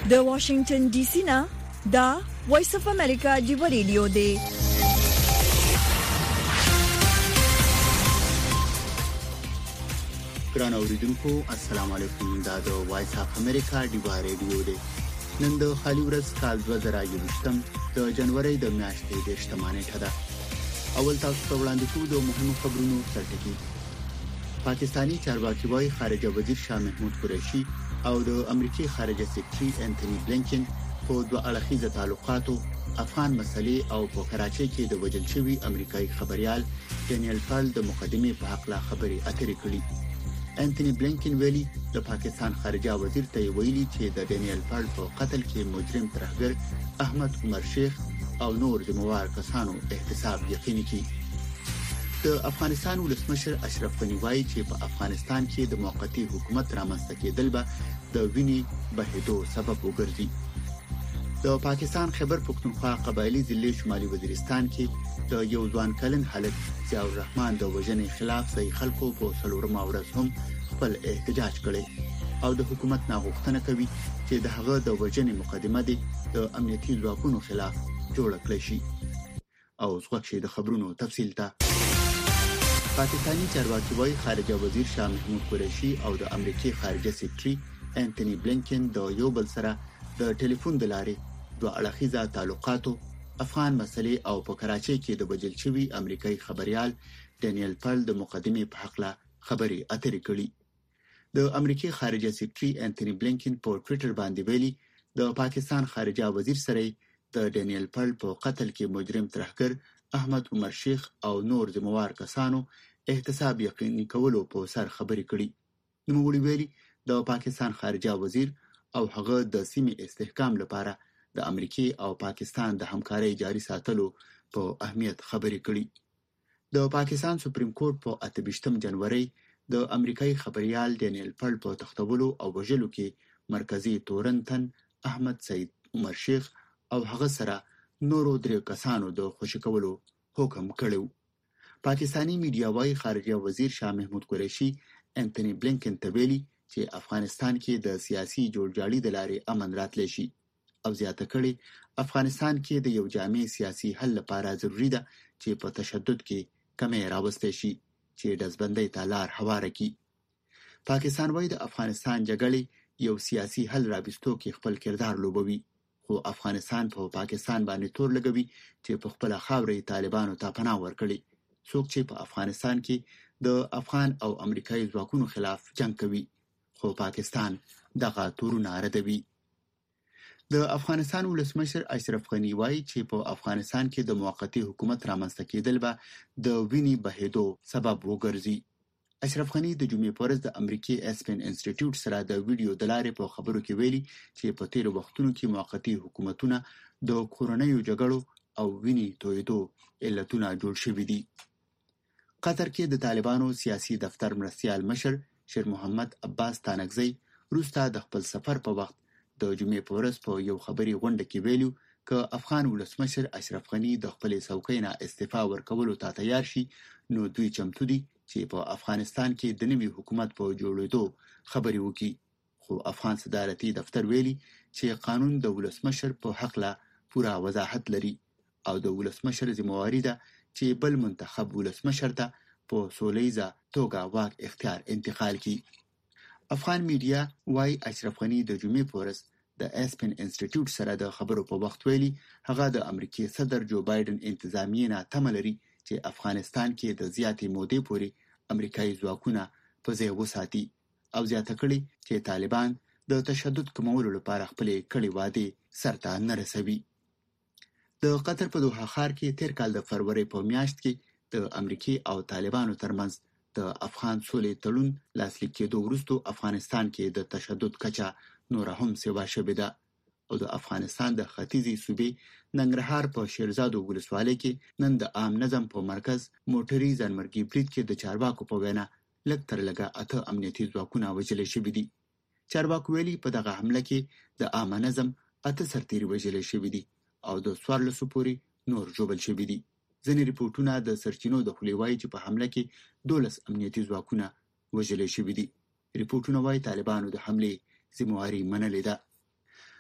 د واشنگټن ډي سي نه دا وایس اف امریکا دی ریډیو دی. ګران اوریدونکو السلام علیکم. دا د وایس اف امریکا دی ریډیو دی. نن د خالي ورځ کال 2023 د جنوري د میاشتې د 18 نیټه ده. اول تاسو ته وړاندې کوو د مهمو خبرونو سرټکی. پاکستانی چارواکي وايي خارجه وزیر شاه محمود قریشي او د امریکای خارجه سکرټري انټونی بلینکن په دوه اړخیزه تعلقاتو، افغان مسلې او په کراچۍ کې د وژل شوی امریکایي خبريال ډینیل پال د مقدمې په حق لا خبري اترې کړې. انټونی بلینکن ویلي د پاکستان خارجه وزیر ته ویلي چې د ډینیل پال په قتل کې مجرم ترهګر احمد عمر شیخ او نور ذمہوار کسانو احتساب یقیني کړي. د افغانستان ولسمشر اشرف غنی وایي چې په افغانستان کې د موقتی حکومت رامنځته کېدل به د وینې بهېدو سبب وګرځي. د پاکستان خیبر پختونخوا قبایلی ضلع شمالي وزیرستان کې د یو ځوان کلن هلک ضیاء الرحمن د وژنې خلاف صحیح خلکو په څلورمه ورځ هم خپل احتجاج کړي او د حکومت ناغوښتنه کوي چې د هغه د وژنې مقدمه د امنیتي ځواکونو خلاف جوړ کړي شي. او څوک د خبرونو تفصیل ته پاکستانی چارواکي وايي خارجه وزیر شاه محمود قریشي او د امریکای خارجه سکرټري انټونی بلینکن د یو بل سره د ټلیفون د لارې دوه اړخیزه تعلقاتو، افغان مسلې او په کراچۍ کې د وژل شوی امریکایي خبريال ډینیل پال د مقدمې په حق لا خبري اترې کړې. د امریکای خارجه سکرټري انټونی بلینکن په ټوئیټر باندې ویلي د پاکستان خارجه وزیر سره د ډینیل پال په قتل کې مجرم ترهګر احمد عمر شیخ او نور ذمہوار کسانو احتساب یقیني کولو په سر خبرې کړې. نوموړي ویلي د پاکستان خارجه وزیر او هغه د سیمې استحکام لپاره د امریکای او پاکستان د همکارۍ جاري ساتلو په اهمیت خبرې کړې. د پاکستان سپریم کورټ په 28 جنوري د امریکایي خبريال ډینیل پال په تختولو او وژلو کې مرکزی تورنتن احمد سعید عمر شیخ او هغه سره نورو درې کسانو د خوشی کولو حکم کړو. پاکستانی میډیا وايي خارجه وزیر شاه محمود قریشي انټونی بلینکن ته ویلي چې افغانستان کې د سیاسي جوړجاړي د لارې امن راتلی شي او زیاته کړي افغانستان کې د یو جامع سیاسي حل لپاره ضروری ده چې په تشدد کې کمی راوستي شي چې دزبندۍ ته لار هواره کړي. پاکستان وايي د افغانستان جګړې یو سیاسي حل راوستو کې خپل کردار لوبوي، خو افغانستان په پاکستان باندې تور لګوي چې په خپل خاورې طالبانو ته پناه ورکړي، څوک چې په افغانستان کې د افغان او امریکایي ځواکونو خلاف جنگ کوي، خو پاکستان دغه تورونه ردوي. د افغانستان ولسمشر اشرف غنی وایي چې په افغانستان کې د موقتی حکومت رامنځته کېدل به د وینې بهېدو سبب وګرځي. اشرف غنی د جمعې په ورځ د امریکای اسپن انسټیټیوټ سره د ویډیو د لارې په خبرو کې ویلي چې په تیر وختونو کې موقتی حکومتونه د کورونیو جګړو او وینې تویدو علتونه جوړ شوي دي. قطر کې د طالبانو سیاسي دفتر مرستیال مشر شیر محمد عباس تانکزی روسته د خپل سفر په وخت د جمعې په ورځ په یو خبري غونډه کې ویلو که افغان ولسمشر اشرف غنی د خپل څوکۍ نه استعفا ورکولو ته تیار شي نو دوی چمتو دي چې په افغانستان کې د نوي حکومت په جوړېدو خبري وکړي. خو افغان صدارتي دفتر ویلي چې قانون د ولسمشر په حق لا پوره وضاحت لري او د ولسمشر ذمہواری ده چې بل منتخب ولسمشر ته په سوله‌ییزه توګه واک اختیار انتقال کړي. افغان میډیا وايي اشرف غنی د جمعې په ورځ د اسپن انسټیټیوټ سره د خبرو په وخت ویلي هغه د امریکای صدر جو بایدن انتظامیې نه تمه لري چې افغانستان کې د زیاتې مودې پورې امریکایي ځواکونه په ځای وساتي او زیاته کړي چې طالبان د تشدد کمولو لپاره خپل کړي وعده سرته نه رسوي. د قطر په دوحه ښار کې تیر کال د فروری په میاشت کې د امریکای او طالبانو ترمنځ د افغان سولې تړون لاسلیک کېدو وروسته افغانستان کې د تشدد کچه نور هم سیوا شوې ده او د افغانستان د ختیځي صوبې ننګرهار په شیرزادو ولسوالۍ کې نن د عام نظم په مرکز موټري ځانمرګي برید کې د چارواکو په وینا لږ تر لږه 8 امنیتي ځواکونه وژل شوي دي. چارواکو ویلي په دغه حمله کې د عام نظم 8 سرتیري وژل شوي دي او د 14 پورې نور ژوبل شوي دي. ځینې ریپورتونه د سرچینو د خولې وایي چې په حمله کې 12 امنیتي ځواکونه وژل شوي دي. ریپورتونه وایي طالبانو د حملې ذمہواری منلې ده.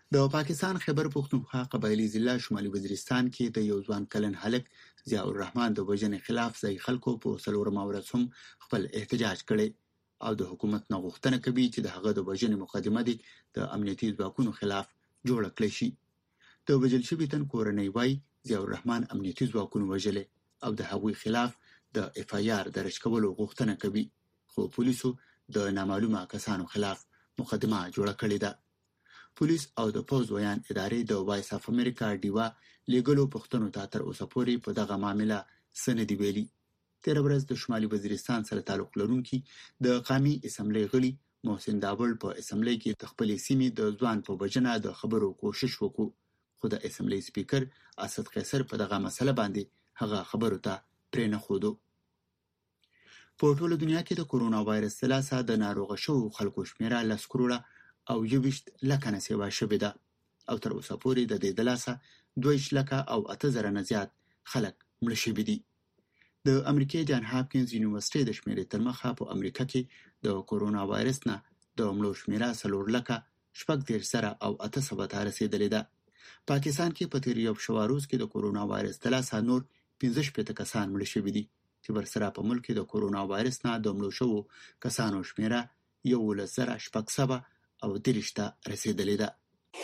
د پاکستان خیبر پختونخوا قبایلی ضلع شمالي وزیرستان کې د یو ځوان کلن هلک ضیاء الرحمن د وژنې خلاف ځای خلکو په څلورمه ورځ هم خپل احتجاج کړی او د حکومت نه غوښتنه کوي چې د هغه د وژنې مقدمه دي د امنیتي ځواکونو خلاف جوړه کړي شي. د وژل شوي تن کورنۍ وايي ضیاء الرحمن امنیتي ځواکونو وژلی او د هغوی خلاف د FIR درج کولو غوښتنه کوي، خو پولیسو د نامعلومه کسانو خلاف مقدمه جوړه کړې ده. پولیس او د پوز ویان ادارې د وایس اف امریکا ډیوا لیګلو پښتنو ته تر اوسه پورې په دغه معاملې سند ویلي. تیر ورځ د شمالي وزیرستان سره تعلق لرونکي د قومي اسمبلی غړي محسن داول په اسمبلی کې د خپل سیمې د ځوان په وجنه د خبرو کوشش وکړ، خو د اسمبلی سپیکر اسد قیصر په دغه مسله باندې هغه خبرو ته پرې نه ښودو. په ټوله دنیا کې د کورونا وایرس څخه د ناروغ شوو خلکو شمیره 10 کروڑه او 21 لکه نه سیوا شوې ده او تر اوسه پورې د دې د لاسه 2 لکه او 8,000 نه زیات خلک مړه شوي دي. د امریکای جان هاپکینز یونیورسيټي د شمیرې تر مخه په امریکا کې د کورونا وایرس نه د مړو شمیره 4 لکه 14,000 او 800 ته رسیدلې ده. پاکستان کې په تیر یو شواروز کې د کورونا وایرس د لاسه نور 15 کسان مړه شوي دي چې ورسره په ملک کې د کورونا وایرس نه د مړو شوو کسانو شمیره 11,600 او 30 ته رسیدلې ده.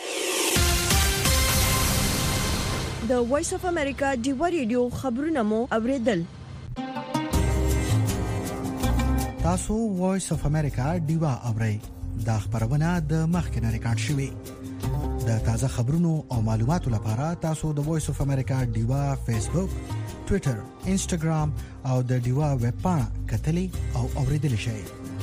د وایس اف امریکا ډیوا ریډیو خبرونه مو اوریدل. تاسو وایس اف امریکا ډیوا اورئ. دا خبرونه د مخکنه ریکارډ شوې. د تازه خبرونو او معلوماتو لپاره تاسو د وایس اف امریکا ډیوا فیسبوک، ټوئیټر، انسټاګرام او د ډیوا ویب پاڼه کتلی او اوریدل شئ.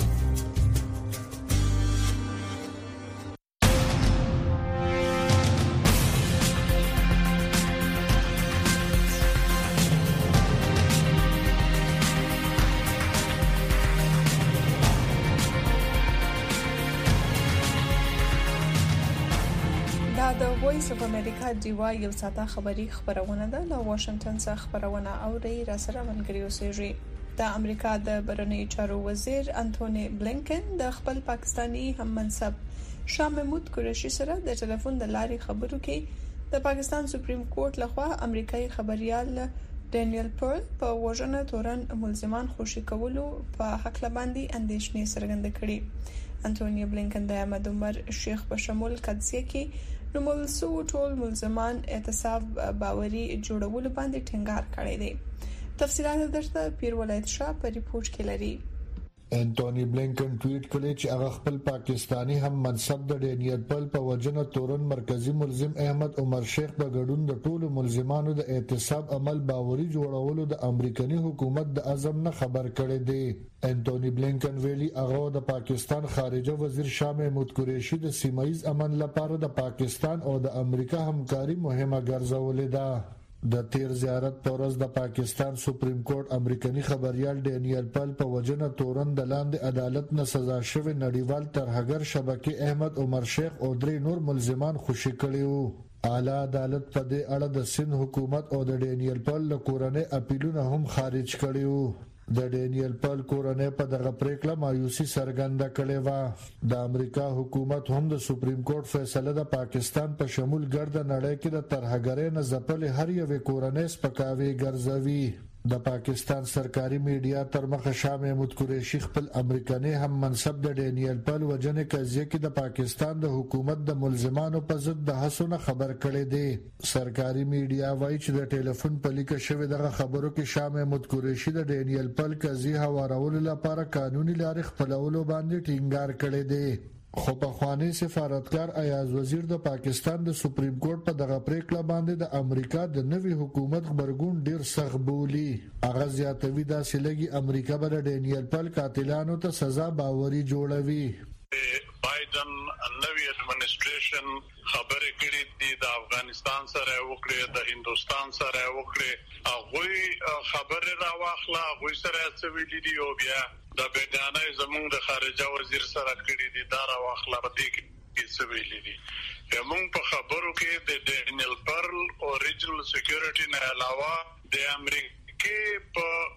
وایس اف امریکا ډیوا یو ساده خبری خبرونه ده له واشنگټن څخه خبرونه اوري را سره ملګری اوسېږي. د امریکا د بهرنیو چارو وزیر انټونی بلینکن د خپل پاکستانی هم منصب شاه محمود قریشي سره د ټلیفون د لارې خبرو کې د پاکستان سپریم کورټ لخوا امریکایي خبريال ډینیل پرل په وژنه تورن ملزمان خوشي کولو په حق باندې اندېښنې څرګندې کړې. انټونی بلینکن د احمد عمر شیخ په شمول قضیه کې نو ملسو ټول ملزمان اعتصاب باوري جوړولو باندې ټینګار کړی دی. تفصیلات درته پیر ولایت شاه په ریپورت کې لري. انټونی بلینکن ټویټ کړی چې هغه خپل پاکستانی هم منصب د ډینیل پل په وجنه تورن مرکزی ملزم احمد عمر شیخ په ګډون د ټولو ملزمانو د اعتصاب عمل باوري جوړولو د امریکایي حکومت د عزم نه خبر کړی دی. انټونی بلینکن ویلي هغه د پاکستان خارجه وزیر شاه محمود قریشي د سیمایي امن لپاره د پاکستان او د امریکا همکاري مهمه ګرځولې ده. د تیر زیارت پر ورځ د پاکستان سپریم کورټ امریکایي خبريال ډینیل پل په وجنه تورن د لاندې عدالت نه سزا شوی نړیوال ترهګر شبکې احمد عمر شیخ او 3 نور ملزمان خوشي کړي وو. اعلی عدالت په دې اړه د سند حکومت او د ډینیل پل له کورنۍ اپیلونه هم خارج کړي وو. د ډینیل پل کورنۍ په دغه پریکړه مایوسي څرګنده کړې و. د امریکا حکومت هم د سپریم کورټ فیصله د پاکستان په شمول ګرد نړۍ کې د ترهګرۍ نه ځپلې هر یوې کورنۍ سپکاوي ګرځوي. د پاکستان سرکاري میډیا تر مخه شاه محمود قریشي خپل امریکایي هم منصب د ډینیل پل وجنه قضیه کې د پاکستان د حکومت د ملزمانو په ضد د حسونه خبر کړي دي. سرکاري میډیا وایي چې د ټلیفون په لیک شوی دغه خبرو کې شاه محمود قریشي د ډینیل پل قضیه هوارولو لپاره قانوني لارې خپلولو باندې ټینګار کړی دی. خو په خوانی سفارتکار ایاز وزیر د پاکستان د سپریم کورټ په دغه پریکړه باندې د امریکا د نوي حکومت خبرګون ډیر سخت بولی. هغه زیاتوي دا سلګي امریکا به د ډینیل پل قاتلانو ته سزا باوري جوړوي. بایدن نوی ایڈمنسټریشن خبرې کړې دي د افغانستان سره وکړي د هندستان سره وکړي هغه خبره راواخله هغه سره څه ویلي دي او بیا د بیگانه زموږ د خارجه وزیر سره کړي دي دا راواخله په دې کې څه ویلي دي. موږ په خبرو کې د ډینیل پرل او ریجنل سکیورټي نه علاوه د امریکای په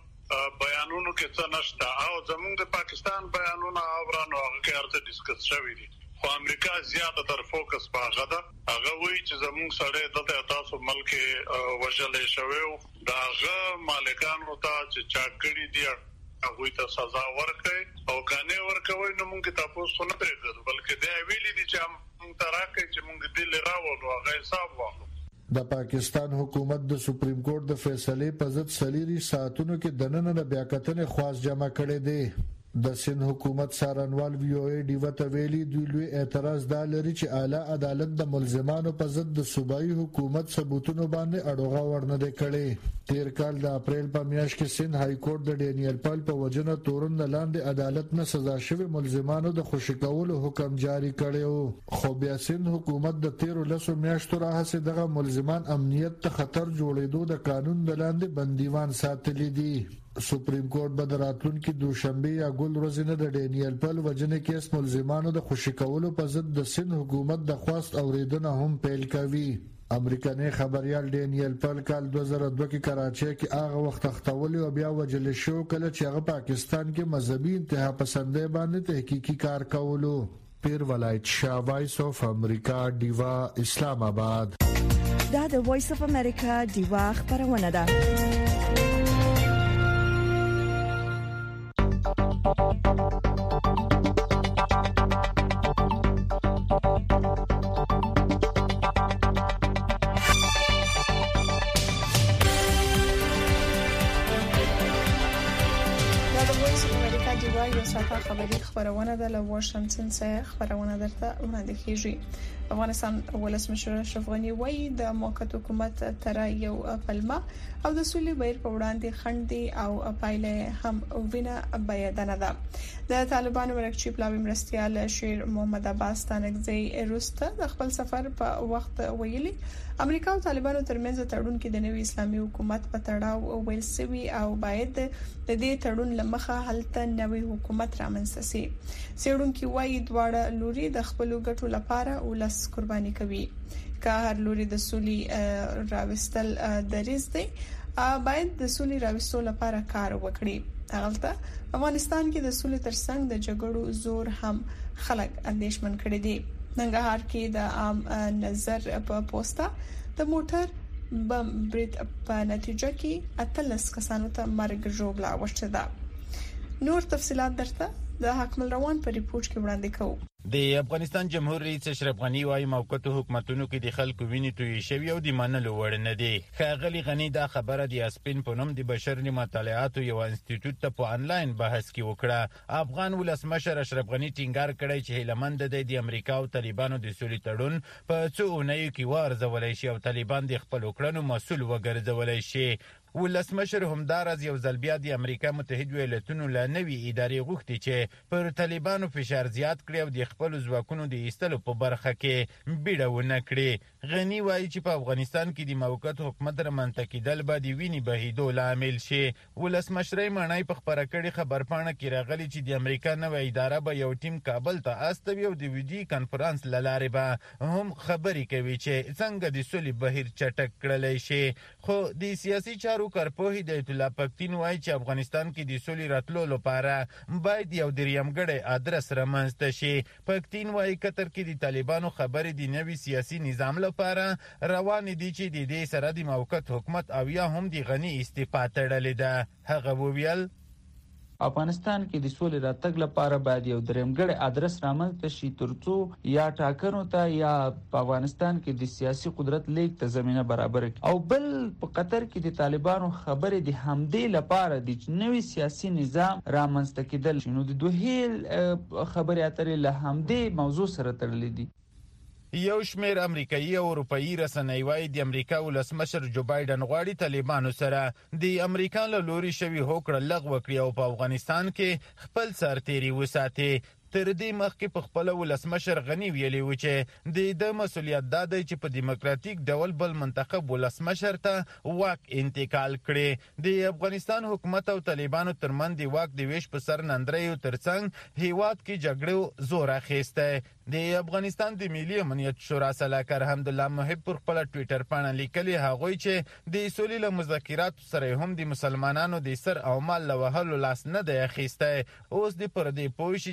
بیانونو کې څه نشته او زموږ د پاکستان بیانونه اورانو هغه کې ارته ډیسکس شوی دي. خو امریکا زیاته تر فوکس په هغه ده. هغه وایي چې زموږ سره د تاسو ملک وژلې شوی دا هغه مالکانو ته چې چا کړی دی هغه ته سزا ورکړي او کنه ورکوي نو موږ تاسو نه پرېږدو بلکې دا ویلي دي چې موږ تراکه چې موږ دې راوړو هغه حساب واخلو. د پاکستان حکومت د سپریم کورټ د فیصلې په ضد سلیری ساعتونو کې دننه د بیاکتنې خواست جمع کړي دي. د سند حکومت سارنوال وی او ای ډیو ته ویلي دوی لوی اعتراض دا لري چې اعلی عدالت د ملزمانو په ضد د صوبایي حکومت ثبوتونو باندې اډوغه ورنه دی کړي. تیر کال د اپریل په میاشت کې سند های کورټ د ډینیل پال په وجنه تورن لاندې عدالت نه سزا شوی ملزمانو د خوشی کولو حکم جاری کړي خو بیا سند حکومت د 13 میاشتو راهسه دغه ملزمان امنیت ته خطر جوړېدو د قانون د لاندې بندیوان ساتلي دي. سپریم کورټ به راتلونکي دوشنبه یا ګل ورځ نه د ډینیل پل وجنه کیس ملزمانو د خوشی کولو په ضد د سند حکومت د خواست اوریدنه هم پیل کوي. امریکایي خبريال ډینیل پل کال 2002 کې کراچۍ کې هغه وخت اختول او بیا وجل شو کله چې هغه پاکستان کې مذهبي انتها پسندۍ باندې تحقیقي کار کولو. پیر ولایت شاه وایس اف امریکا دیوا اسلام آباد. دا د وایس اف امریکا دیوا خبرونه ده. خبری خبرونه د واشنگټن څخه خبرونه درته وړاندې کیږي. افغانستان ولسمشر اشرف غنی وایي د موقت حکومت تر یو پلمه او د سولې بهیر په وړاندې خندې او پایله هم وینه بیانونه ده. د طالبانو مرکزی پلاوی مرستيال شیر محمد عباس تانکزی روسته د خپل سفر په وخت ویلي امریکا او طالبانو ترمنځ تړون کې د نوي اسلامي حکومت په تړاو ویل سوي او باید د دې تړون لمخه هلته نوي حکومت رامنځته شي. سیړونکو وایي دواړه لوري د خپل ګټو لپاره ولس قرباني کوي. که هر لوري د سولې راوستل دریز دی باید د سولې راوستلو لپاره کار وکړي. هغه افغانستان کې د سولې ترڅنګ د جګړو زور هم خلک اندیشمن کړي دي. ننګرهار کې د عام نظر په پوسټا د موټر بم بریټ په نتیجه کې 18 کسانو ته مرګ ژوبلا وشته ده. نور تفصيلات درته د حکمل روان په ریپورت کې وړاندې کوو. د افغانستان جمهور رئیس اشرف غنی وايي موقت حکومتونو کې د خلکو ویني توی شوی او د منلو وړ نه دي. خاغلی غنی دا خبره د اسپین په نوم د بشري مطالعاتو یو انسټیټیوټ ته په انلاین بحث کې وکړه. افغان ولسمشر اشرف غنی ټینګار کړی چې هیلمند د امریکا او طالبانو د سولې تړون په څو اونیو کې وارزولای شي او طالبان د خپل وکړنو مسؤل وګرځولای شي. ولسمشر همدارز یو ځل بیا د امریکا متحده ایالاتونو له نوي ادارې غوښتي چې پر طالبانو فشار زیات کړي او د خپل ځواکونو د ایستلو په برخه کې بیړه ونه کړي. غنی وایي چې په افغانستان کې د موقت حکومت رامنځته کېدل به د وینې بهیدو لامل شي. ولسمشر معنی په خبره کړي خبرپاڼه کې راغلي چې د امریکا نوې اداره به یو ټیم کابل ته استوي او د ویډیو کانفرنس لاره به هم خبري کوي چې څنګه د سولې بهیر چټک کړلای شي. خو د سیاسي چارو کارپوه هدایت الله پختین وایي چې افغانستان کې د سولې راتلو لپاره باید یو دریمګړی ادرس رامنځته شي. پختین وایي قطر کې د طالبانو خبرې د نوي سیاسي نظام لپاره روان دي چې د دې سره د موقت حکومت او یا هم د غنی استعفا تړلې ده. هغه وویل افغانستان کې د سولې راتګ لپاره باید یو درېمګړی ادرس رامنځته شي ترڅو یا ټاکنو ته یا په افغانستان کې د سیاسي قدرت لیک ته زمينه برابر کړي او بل په قطر کې د طالبانو خبرې د همدې لپاره د نوي سیاسي نظام رامنځته کېدل شنو د دوه خبرې اترې له همدې موضوع سره تړلې دي. یو شمیر امریکایي او اروپایي رسنۍ وايي د امریکا ولسمشر جو بایدن غواړي طالبانو سره د امریکا له لوري شوی هوکړه لغوه کړي او په افغانستان کې خپل سرتېري وساتي. تر دې مخکې په خپل ولسمشر غنی ویلي و چې د مسولیت د چې په دیموکراتیک ډول بل منتخب ولسمشر ته واک انتقال کړي. د افغانستان حکومت او طالبانو ترمن د واک د ویش په سر نندرې ترڅنګ هیواد کې جګړو زور اخیسته. د افغانستان د ملي امنیت شورا سلاکار حمدالله محب پر خپل ټوئیټر باندې لیکلي هغوی چې د سولې له مذاکراتو سره هم د مسلمانانو د سر او مال له وهلو لاس نه دی اخیسته. اوس د پر دې پوه شي چې زمونږ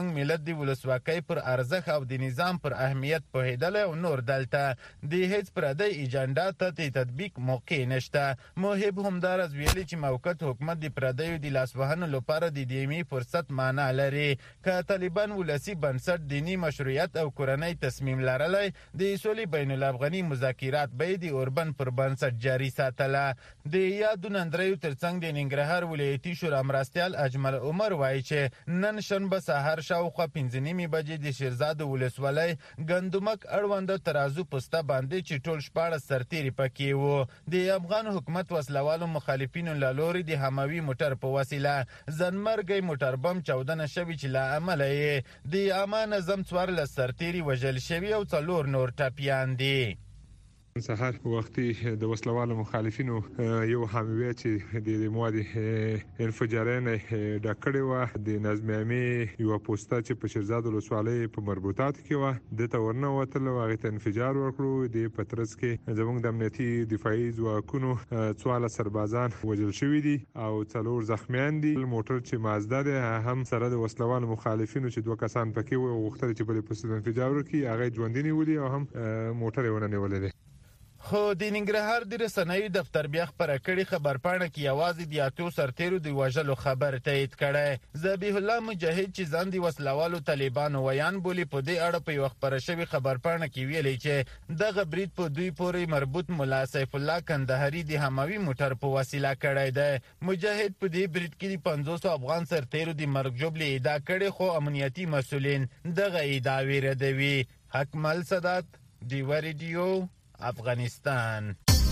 زموږ ملت د ولسواکۍ پر ارزښت او د نظام پر اهمیت پوهیدل او نور دلته د هیڅ پردی ایجنډا ته تطبیق موقع نشته. محب همدارز ویلي چې موقت حکومت د پردیو د لاسوهنو لپاره د دیمي فرصت معنا لري. که طالبان ولسی بنسټ دینی مشروعیت او کورنۍ تصمیم لرلی د سولې بین الافغاني مذاکرات به د اوربن پر بنسټ جاری ساتله. د یادو نندریو ترڅنګ د ننګرهار ولایتي شورا مرستیال اجمل عمر وایي چې نن شنبه سهار شاوخوا 5:30 بجې د شیرزاد ولسوالۍ ګندمک اړوند ترازو پسته باندې چې ټول 14 سرتیري پکې وو. د افغان حکومت وسلوالو مخالفینو له لوري د حموي موټر په وسیله ځنمرګي موټر بم چاودنه شوی چې له امله یې د عامه نظم 14 سرتیري وژل شوي او 4 نور ټپیان دي. سهار وختي د وسلوالو مخالفینو یو حموي چې د مواد انفجارین ډکړې و د نظم عامي یو پوسټه چې په شیرزاد ولسوالۍ په مربوطات کې و د تورنه وتل هغه ته انفجار ورکړو. د پترس کې زموږ د امنیتي دفاعي ځواکونو 14 سربازان وژل شوي دي او 4 زخمیان دي. موټر چې مازدا ده هم سره د وسلوالو مخالفینو چې 2 کسان پکې و وغوښتل چې بل په انفجار ورکړي هغه ژوندۍ نیولي او هم موټر یې ونیولې ده. خو د ننګرهار د رسنیو دفتر بیا خبره کړې خبرپاڼه کې یوازې د 8 سرتیرو د وژلو خبر تایید کړی. ذبیح الله مجاهد چې ځان د وسلوالو طالبانو ویان بولی په دې اړه په یو خبره شوی خبرپاڼه کې ویلي چې دغه برید په دوی پورې مربوط مولا سیف الله کندهاري د حموي موټر په وسیله کړی دی. مجاهد په دې برید کې د 500 افغان سرتیرو د مرګ ژوبلې ادعا کړې خو امنیتي مسولین دغه ادعاوې ردوي. حکمل سادات دیوا ریډیو افغانستان.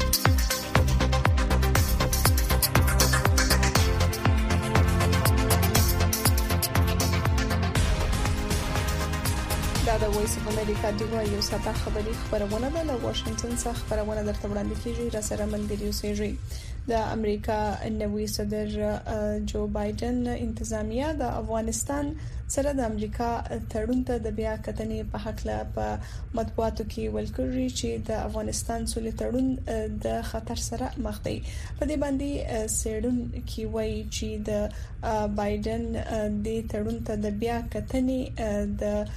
دا د وایس اف امریکا دیوا یو ساده خبري خبرونه ده له واشنگټن څخه خبرونه درته وړاندې کیږي. را سره ملګری اوسئ. د امریکا نوي صدر جو بایدن انتظامیه د افغانستان سره د امریکا تړون ته د بیا کتنې په حق له په مطبوعاتو کې ویل چې د افغانستان سولې تړون د خطر سره مخ دی. په دې باندې سیډون کې وایي چې د بایدن د تړون ته د بیا کتنې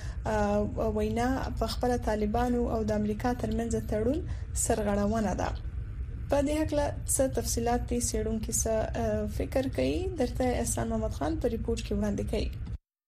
د وینا په خپل طالبانو او د امریکا ترمنځ تړون سرغړونه ده. په دې حق له څه تفصيلات دي سیډون کې څه فکر کوي درته احسان محمد خان په ریپورت کې وړاندې کوي.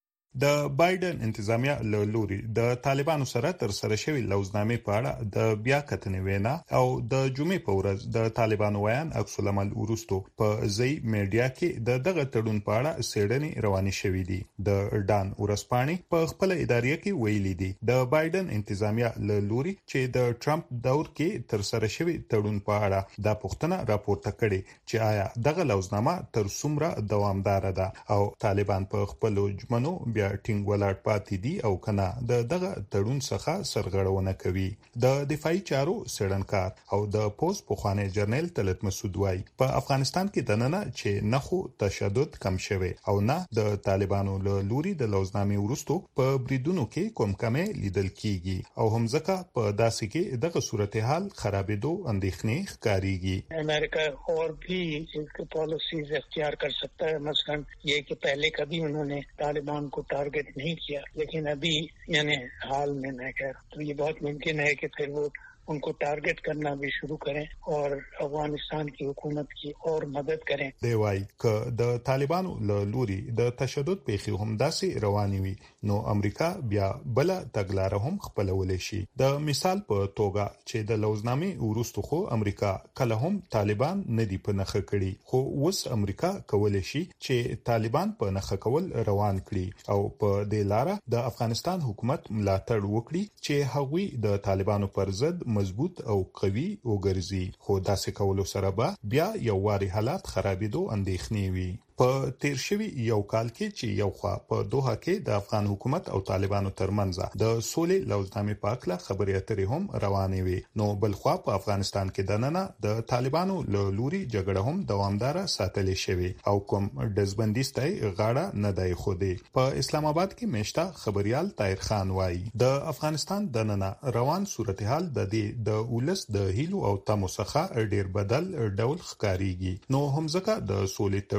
د بایدن انتظامیه له لوري د طالبانو سره تر سره شوی لوزنامې په اړه د بیا کتنې وینا او د جمعې په ورځ د طالبانو ویان عکس العمل ورستو په ځای میډیا کې دغه تړون په اړه سیډنی رواني شوې دي. د ډان ورسپانې په خپل ادارې کې ویلي دي د بایدن انتظامیه له لوري چې د ټرمپ دور کې تر سره شوی تړون په اړه د پښتنه راپورته کړي چې آیا دغه لوزنامه تر څومره دوامدار ده او طالبان په خپل جمنو ټینګ ولاړ پاتې دي او کنه دغه تړون څخه سرغړونه کوي. د دفاعي چارو سړنکار او د پوسټ پوخانه جرنل طلعت مسعود وايي په افغانستان کې دننه چې نخو تشدد کم شوی او نه د طالبانو له لوري د لوزنامې ورستو په بریدونو کې کوم کمې لیدل کیږي او هم ځکه په داسې کې دغه صورتحال خرابېدو اندېښنې ښکاریږي. امریکا और भी एक पॉलिसीज اختیار कर सकता है. मसलन ये कि पहले कभी उन्होंने तालिबान को टारगेट नहीं किया लेकिन अभी यानी हाल में मैं कह रहा हूँ तो ये बहुत मुमकिन है कि फिर वो उनको टारगेट करना भी शुरू करें और अफगानिस्तान की हुकूमत की और मदद करें. دی وايي ک د طالبانو له لوري د تشدد پیښې هم داسې رواني وي نو امریکا بیا بل تګلاره هم خپلول شي. د مثال په توګه چې د لوزنامې ورستو خو امریکا کله هم طالبان نه دی په نخښه کړي خو اوس امریکا کولای شي چې طالبان په نخښه کول روان کړي او په دې لار د افغانستان حکومت ملاتړ وکړي چې هغوی د طالبانو پر ضد مضبوط او قوي وګرځي. خو داسې کولو سره به بیا یو واري حالات خرابېدو اندېښنې وي. په تیر شوی یو کال کې چې یو خوا په دوحه کې د افغان حکومت او طالبانو ترمنځ د سولې لوزنامې په اړه خبرې اترې هم روانې وي نو بل خوا په افغانستان کې دننه د طالبانو له لوري جګړه هم دوامدار ساتلې شوی او کوم دزبندیستای غاړه نه دی خو دی. په اسلام آباد کې مشتا خبريال طاهر خان وایي د افغانستان دننه روان صورتحال د دې د ولس د هیلو او تمو څخه ډیر بدل ډول ښکاریږي نو هم ځکه د سولې تړون په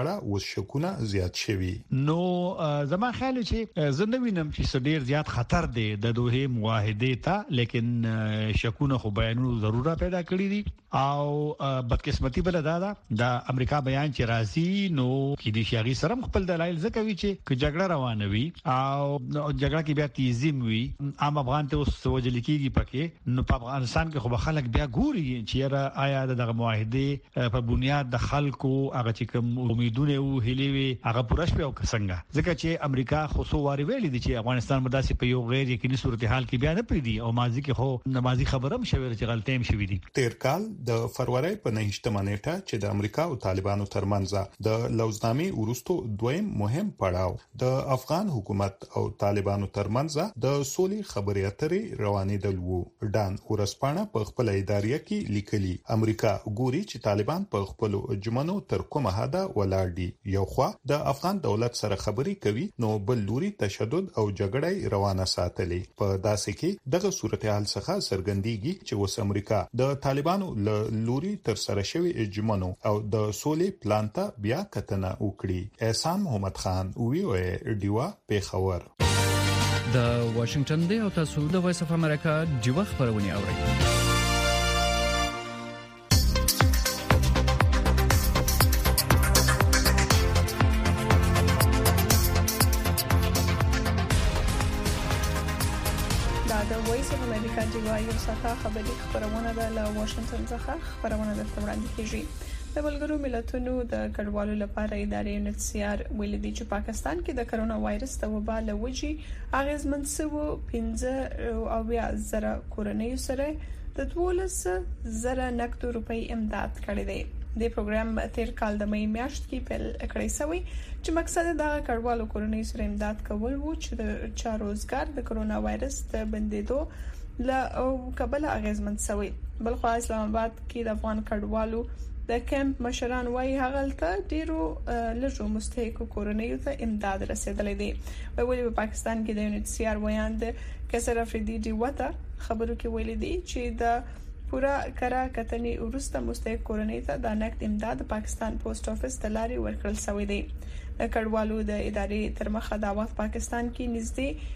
اړه وشکونه زیات شوي. نو زما خیال چې زه وینم چې ډیر زیات خطر دی د دوه معاهده ته، لیکن شکونه خو بیانونو ضرورت پیدا کړی دي او بدقسمتي بل دا د امریکا بیان چې راځي نو کې د شاغي سره خپل دلایل ځکه وی چې جګړه روانه وي او جګړه کې بیا تیزیم وي عام افغان ته اوس وجل کیږي پکې. نو په افغانستان کې خو خلک بیا ګوري چې آیا دغه معاهده په بنیاد د خلکو هغه چې کوم امیدونه او هلي وي هغه پوره شوه او څنګه، ځکه چې امریکا خو سو واری ویلي دي چې افغانستان مداسي په یو غیر یقیني صورتحال کې بیا نه پریدي او ماضي کې خو نمازي خبره هم شوې چې غلطۍ هم شوې دي. تیر کال د فروری په 9مه نیټه چې د امریکا او طالبانو ترمنځ د لوزنامې ورستو دویم مهم پړاو د افغان حکومت او طالبانو ترمنځ د سولې خبرې اترې روانېدل وو. ډان ورسپانه په خپل ادارې کې لیکلي امریکا ګوري چې طالبان په خپل جمنو تر کومه حد ولاړ دي. یو خوا د افغان دولت سره خبرې کوي نو بل لوري تشدد او جګړه روانه ساتلې. په داسې کې دغه صورتحال څخه څرګندېږي چې اوس امریکا د طالبانو لوري تر سره شوی اجمنو او د سولې پلان ته بیا کتنه وکړي. احسان محمد خان وی ډیوا پیښور. د واشنگټن دی او تاسو د وایس اف امریکا ډیوا خبرونه اورئ. یو ساعته خبري خبرونه د واشنگټن څخه خبرونه درته وړاندې کیږي. د ملګرو ملتونو د کډوالو لپاره ادارې UNHCR ویلي دي چې پاکستان کې د کرونا وایرس د وبا له وجې اغیزمن شوو 15,000 کورنۍ سره د 12,000 نقد روپۍ امداد کړی دی. د پروګرام تیر کال د مې میاشت کې پیل کړی شوی چې مقصد د کډوالو کورنۍ سره امداد کول وو چې د چا روزګار د کرونا وایرس د بندیدو لا او کابل اغیزمن شوی. بلخو اسلام آباد کې د افغان کډوالو د کمپ مشران وايي هغه ته ډیرو لږو مستحق کورنۍ ته امداد رسیدلې دي. ویلي په پاکستان کې د UNHCR ویان د کسر افریدي دی وته خبرو کې ویلي دي چې د پورا کرا کتنی ورسته مستحق کورنۍ ته د نقد امداد پاکستان پوسټ افیس تلاري ورکړل شوی دی. د کډوالو د ادارې تر مخه دا وخت پاکستان کې نږدې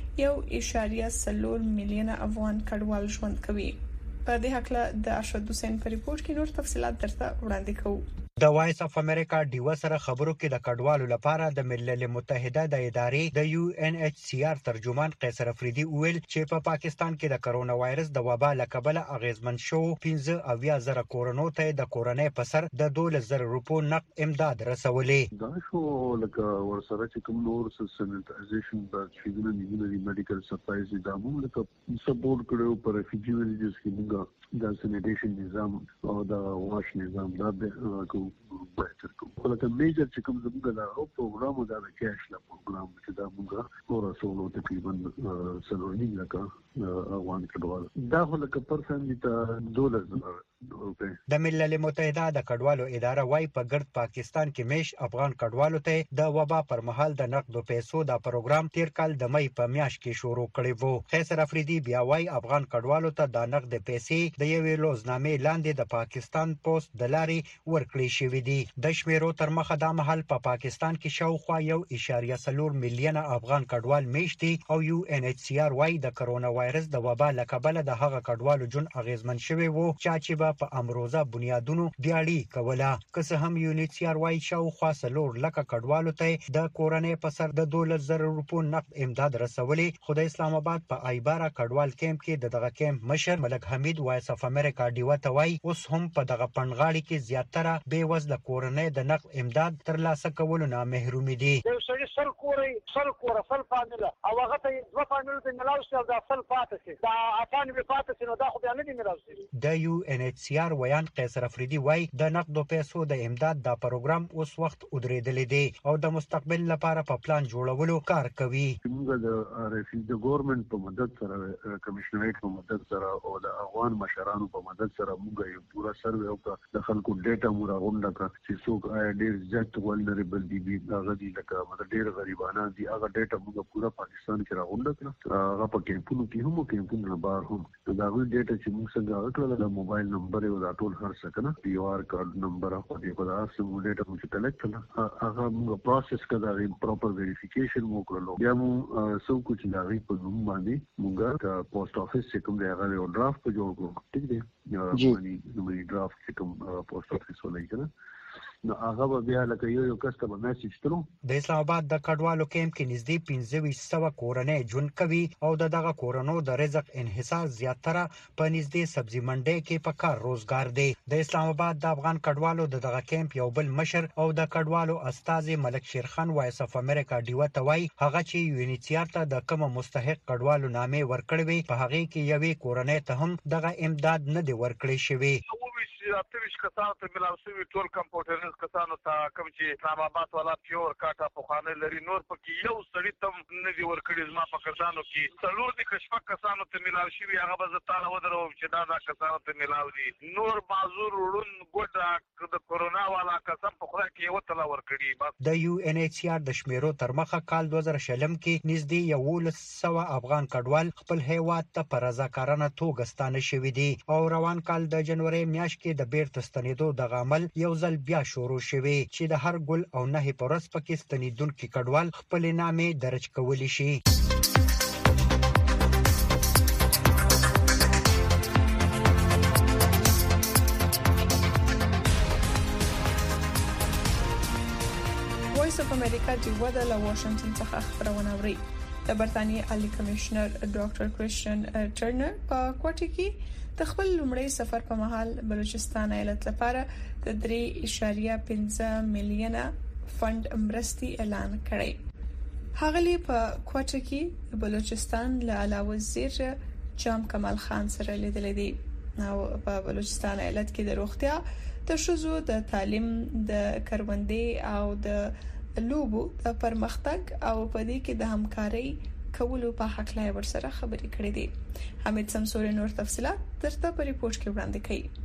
1.4 میلیونه افغان کډوال ژوند کوي. په دې حق د ارشد حسین په ریپورت کې نور تفصيلات درته وړاندې کوو. د وایس اف امریکا ډیو سره خبرو کې د کډوالو لپاره د ملل متحده د ادارې د UNHCR ترجمان قیصر افریدي ویل چې په پاکستان کې د کرونا وایرس د وبا لکبل اغیزمن شو 15,000 کورونو ته د کورونې په سر د 12,000 روپو نقد امداد رسولې. دا شو لکه ورسره چې کوم نور سنټایزیشن د شیدونه نیولې میډیکل سپلایز د عموم لکه سپورټ کړو پر ریفیوجی ویلیجز کې موږ د سینیټیشن نظام او د واش نظام دا کو بهتر کوو. لکه میجر چې کوم زموږ د پروګرام د کیش لا پروګرام چې دا موږ ورا سولو تقریبا سلورنی لکه افغان کډوال دا لکه پرسنټ ته $12,000. د ملل متحده د کډوالو اداره وايي په ګرد پاکستان کې میش افغان کډوالو ته د وبا پر مهال د نقد پیسو د پروګرام تیر کال د مې په میاشت کې شروع کړی وو. قیصر افریدي بیا وايي افغان کډوالو ته د نقد پیسې د یوې لوزنامې لاندې د پاکستان پوسټ د لاري ورکړي شوې دي. د شمیرو تر مخه د محل په پاکستان کې شاوخوا 1.4 میلیونه افغان کډوال میشتي او UNHCR وايي د کرونا وایرس د وبا لکبل د هغه کډوالو جون اغیزمن شوی وو چې په امروزه بنیادونو دیاړي کوله. که څه هم UNHCR وايي شاوخوا 4 لک کډوالو ته د کورنۍ په سر د 12,000 روپو نقد امداد رسولې. خو د اسلام آباد په ایبارا کډوال کیمپ کې دغه کیمپ مشر ملک حمید وایس اف امریکا ډیو ته وايي اوس هم په دغه پنغاړي کې زیاتره بې وزله کورنۍ د نقد امداد ترلاسه کولو نه محروم دي. یو سړي سر کور سل فامیله او هغه ته 2 فامیله ته ملاوي او د خپل پاتې شي دا افغان به پاتې شي نو دا خو بیا نه دی ملاوي. د UNHCR ویان قیصر افریدي وايي د نقد پیسو د امداد د پروګرام اوس وخت ودرېدلې دی او د مستقبل لپاره په پلان جوړولو کار کوي. موږ د ریفیوجی ګورنمنت په مدد سره کمشنریټ په مدد سره او د افغان مشرانو په مدد سره موږ یو پورا سروې او د خلکو ډیټا مو راغونډه کړ چې څوک ډېر زیات ولنربل دي هغه دي لکه ډېر غریبانه دي هغه ډیټا موږ پورا پاکستان کې راغونډه کړه هغه په کیمپونو کې هم کیمپونو نه بهر هم دا غوښتل ډیټا چې موږ څنګه غوښتل د موبایل نمبر او دا ټول هر څه کنه پی آر کارت نمبر او دغه دا څه ډیټا موږ کلیکټ کړل هغه موږ پروسس کړل پراپر ویریفیکیشن وکړو بیا موږ څو کوم چې دا غي په نوم باندې موږ پوسټ افیس چې کوم دی هغه یو ډرافټ په جوړ کړو ٹھیک دی یعنی ډرافټ چې کوم پوسټ افیس ولای کنه نو هغه بیا لکه یو کسټمر میسج ترو د اسلام آباد د کډوالو کیمپ کې نږدې 2500 کورنۍ ژوند کوي او دغه کورونو د رزق انحصار زیاتره په نږدې سبزی منډي کې په کار روزګار دی د اسلام آباد د افغان کډوالو دغه کیمپ یو بل مشر او د کډوالو استاذ ملک شیرخان وایس اف امریکا ډیو ته وای هغه چې یونیسیار ته د کوم مستحق کډوالو نامې ورکړوي په هغه کې یوې کورنۍ ته هم دغه امداد نه دی ورکړی شوی اتریش کسانو ته ملاو شوی ټول کمپیوټرز کسانو ته کوم چې اسلام آباد والا پیور کاټا په خانه لري نور پکې یو سړی تم نه دی ورکړي ما په کسانو کې څلور دي کشفه کسانو ته ملاو شوی هغه به تعالی ودرو چې دا کسانو ته ملاو دي نور معذور ورون ګډه د کورونا والا کسان په خره کې یو تلا ورکړي د یو ان ایچ سی آر د شمیرو تر مخه کال 2000 کې نږدې 100 افغان کډوال خپل هیواد ته پر رضاکارانه توګه ستانه شوی دي او روان کال د جنوري میاشت کې د بیرته ستنېدو د عمل یو ځل بیا شروع شوی چې د هر ګل او نه پرس پکې ستنېدونکو کډوال خپل نامې درج کولی شي وایس اف امریکا د وډاله واشنگټن څخه خبرونه اوري د برتانیې عالی کمشنر ډاکټر کریسټین ټرنر په کوټه کې د خپل لومړی سفر په مهال بلوچستان ایالت لپاره د 3.15 میلیونه فند مرستي اعلان کړی هغه په کوټه کې د بلوچستان له اعلی وزیر جام کمال خان سره لیدل دي او په بلوچستان ایالت کې د روغتیا د شذو د تعلیم د کروندې او د لوبو د پرمختګ او په دې کې د همکارۍ کولو په حق لا ورسره خبرې کړې دي حمید سمسوري نور تفصيلات درته په ریپورت کې وړاندې کړي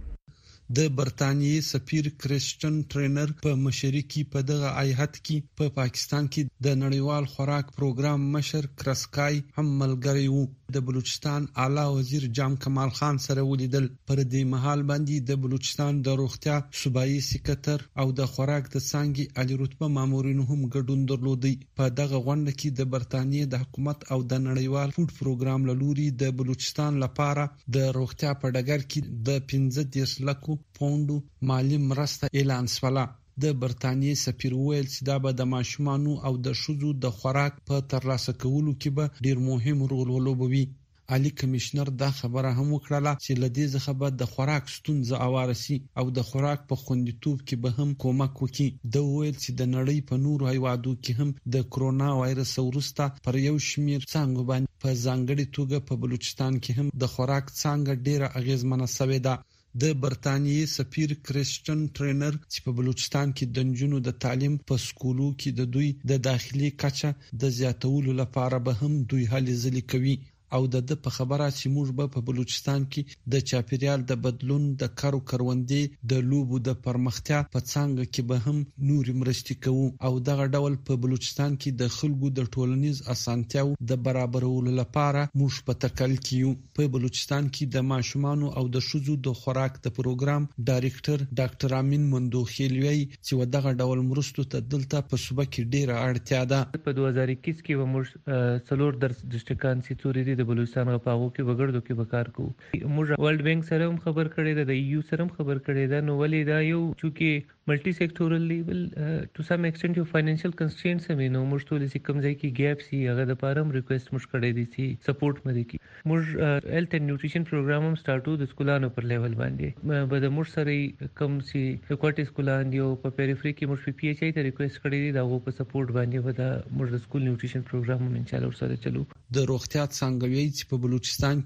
د برتانیې سفیر کریسټن ټرینر په مشرۍ کې په دغه ایالت کې په پاکستان کې د نړیوال خوراک پروګرام مشر کرسکای هم ملګری وو د بلوچستان اعلی وزیر جام کمال خان سره ولیدل پر دې مهال باندې د بلوچستان د روغتیا صوبایي سکرټر او د خوراک د څنګه علي رتبه مامورینو هم ګډون درلودي په دغه غونډه کې د برتانیې د حکومت او د نړیوال فود پروګرام لوري د بلوچستان لپاره د روغتیا په ډګر کې د 15 لکو پوندو مالی مرسته اعلان شوه د برتانیې سفیر ویل چې دا به د ماشومانو او د شذو د خوراک په ترلاسه کولو کې به ډیر مهم رول ولوبوي عالی کمشنر دا خبره هم وکړه چې لدې څخه به د خوراک ستونزه اوارسي او د خوراک په خوندیتوب کې به هم کومک وکړي د ویل چې د نړۍ په نورو هیوادو کې هم د کرونا وایرس وروسته پر یو شمیر څنګه باندې په ځانګړي توګه په بلوچستان کې هم د خوراک څنګه ډیره اغیزمنه شوې ده د برتانیې سفیر کریسټن ټرینر چې په بلوچستان کې د نجونو د تعلیم په سکولو کې د دوی د داخلي کچه د زیاتولو لپاره به هم دوی هلې ځلې کوي او د په خبره چې موږ به په بلوچستان کې د چاپیریال د بدلون د کروندې د لوبو د پرمختیا په څنګه کې به هم نور مرستې کوو او دغه ډول په بلوچستان کې د خلکو د ټولنیز اسانتیاو د برابرولو لپاره موږ په تکل کیو په بلوچستان کې د ماشومانو او د شذو د خوراک د پروګرام ډایریکټر ډاکټر امین مندوخیلوی چې دغه ډول مرستو ته دلته په صوبه کې ډیره اړتیا ده په 2021 کې موږ څلور ډسټریکټان سي توري د بلوچستان غپاغو کې وګړو کې وکړ کو موږ ورلد بانک سره هم خبر کړی دا د ایو سره هم خبر کړی دا نو ولې دا یو چې ملټي سېکټورل لیول ټو سم ایکسټنټ یو فاینانشل کنسټرینټس هم نو موږ ټول سي کوم ځای کې ګیپ سي هغه د پارم ریکوست موږ کړی دي سي سپورټ مې کی موږ هیلث اند نیوټریشن پروګرام هم سٹارټو د سکولانو پر لیول باندې به د موږ سره کوم سي کوټي سکولان دی په پیریفري کې موږ پی ایچ آی ته ریکوست کړی دي دا په سپورټ باندې ودا موږ د سکول نیوټریشن پروګرام هم ان شاء الله سره چلو د روغتیا څنګه چې په بلوچستان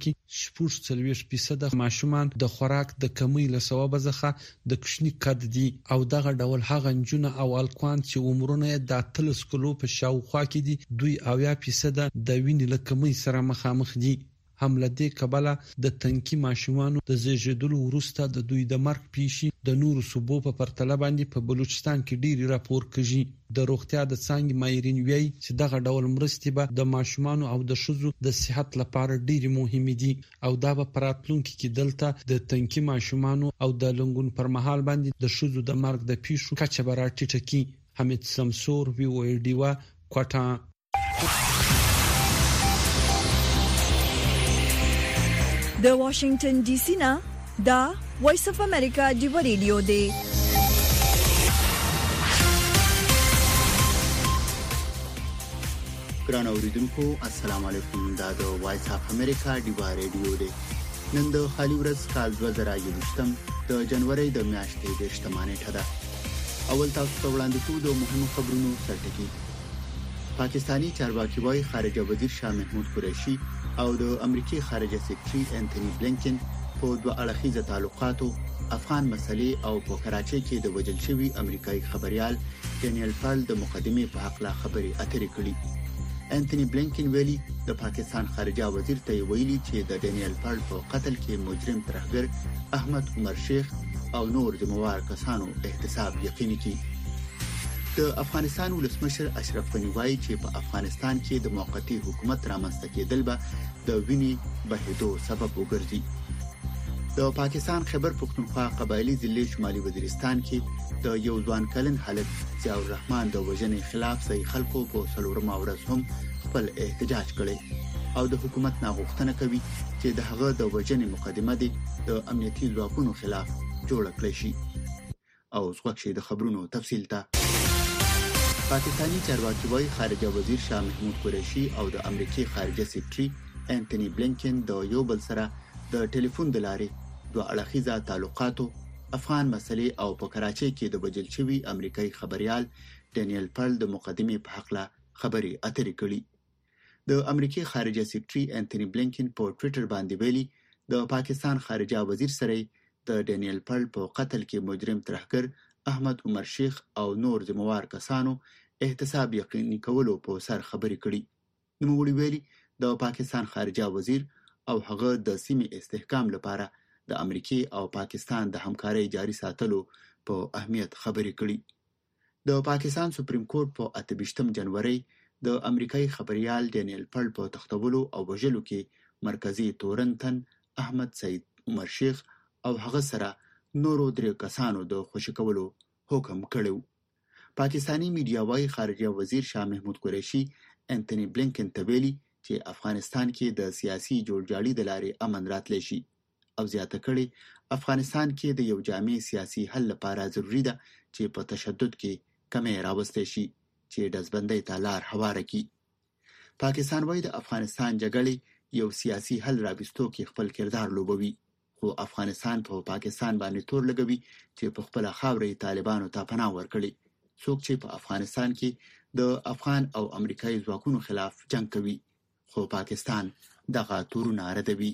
کې 40% ماشومان د خوراک د کمی له سبب څخه د کشنی کډ دي او دغه ډول هغه جنونه او الکوان چې عمرونه د 30 کلو په شاوخوا کې دي دوی 80% د وینې له کمی سره مخامخ دي حمله دې کبله د تنکي ماشومانو د زیږیدلو وروسته د دوی د مرګ پیښې د نورو صوبو په پرتله باندې په بلوچستان کې ډېری راپور کړي. د روغتیا د څانګې ماهرین وایي چې دغه ډول مرستې به د ماشومانو او د ښځو د صحت لپاره ډېری مهمې دي او دا به په راتلونکي کې دلته د تنکي ماشومانو او د لنګون پر مهال باندې د ښځو د مرګ د پیښو کچه به راټیټه کړي. حمید سمسور VOA ډیوا کوټا. د واشنگټن ډي سي نه دا وایس اف امریکا ډیوا ریډیو دی. ګران اوریدونکو السلام علیکم. دا د وایس اف امریکا ډیوا ریډیو دی. نن د خالي ورځ کال 2023 د جنوري د میاشتې د 28 نیټه ده. اول تاسو ته وړاندې کوو د مهمو خبرونو سرټکی. پاکستانی چارواکي وايي خارجه وزیر شاه محمود قریشي او د امریکای خارجه سکرټري انټونی بلینکن په دوه اړخیزه تعلقاتو، افغان مسلې او په کراچۍ کې د وژل شوی امریکایي خبريال ډینیل پال د مقدمې په حق لا خبري اترې کړې. انټونی بلینکن ویلي د پاکستان خارجه وزیر ته ویلي چې د ډینیل پال په قتل کې مجرم ترهګر احمد عمر شیخ او نور ذمہوار کسانو احتساب یقیني کړي. د افغانستان ولسمشر اشرف غنی وایي چې په افغانستان کې د موقتی حکومت رامنځته کېدل به د ویني بهیدو سبب وګرځي. د پاکستان خیبر پختونخوا قبایلی ضلع شمالي وزیرستان کې د یو ځوان کلن حالت ضیاء الرحمن د وژنې خلاف صحیح خلکو په څلورمه ورځ هم خپل احتجاج کړي او د حکومت ناغوښتنه کوي چې د هغه د وژنې مقدمه د امنیتي ځواکونو خلاف جوړ کړي شي. او څوک د خبرونو تفصیل ته پاکستانی چارواکي وايي خارجه وزیر شاه محمود قریشي او د امریکای خارجه سکرټري انټونی بلینکن د یو بل سره د ټلیفون د لارې دوه اړخیزه تعلقاتو، افغان مسلې او په کراچۍ کې د وژل شوی امریکایي خبريال ډینیل پال د مقدمې په حق لا خبري اترې کړې. د امریکای خارجه سکرټري انټونی بلینکن په ټوئیټر باندې ویلي د پاکستان خارجه وزیر سره د ډینیل پال په قتل کې مجرم ترهګر احمد عمر شیخ او نور ذمہوار کسانو احتساب یقیني کولو په سر خبرې کړي. نوموړي ویلي د پاکستان خارجه وزیر او هغه د سیمې استحکام لپاره د امریکای او پاکستان د همکارۍ جاري ساتلو په اهمیت خبرې کړي. د پاکستان سپریم کورټ په 28 جنوري د امریکایي خبريال ډینیل پال په تختولو او وژلو کې مرکزی تورنتن احمد سعید عمر شیخ او هغه سره نورو درې کسانو د خوشی کولو حکم کړو. پاکستانی میډیا وايي خارجه وزیر شاه محمود قریشي انټونی بلینکن ته ویلي چې افغانستان کې د سیاسي جوړجاړي د لارې امن راتلی شي او زیاته کړي افغانستان کې د یو جامع سیاسي حل لپاره ضروری ده چې په تشدد کې کمی راوستي شي چې دزبندۍ ته لار هواره کړي. پاکستان وايي د افغانستان جګړې یو سیاسي حل راوستو کې خپل کردار لوبوي، خو افغانستان په پاکستان باندې تور لګوي چې په خپل خاورې طالبانو ته پناه ورکړي، څوک چې په افغانستان کې د افغان او امریکایي ځواکونو خلاف جنگ کوي، خو پاکستان دغه تورونه ردوي.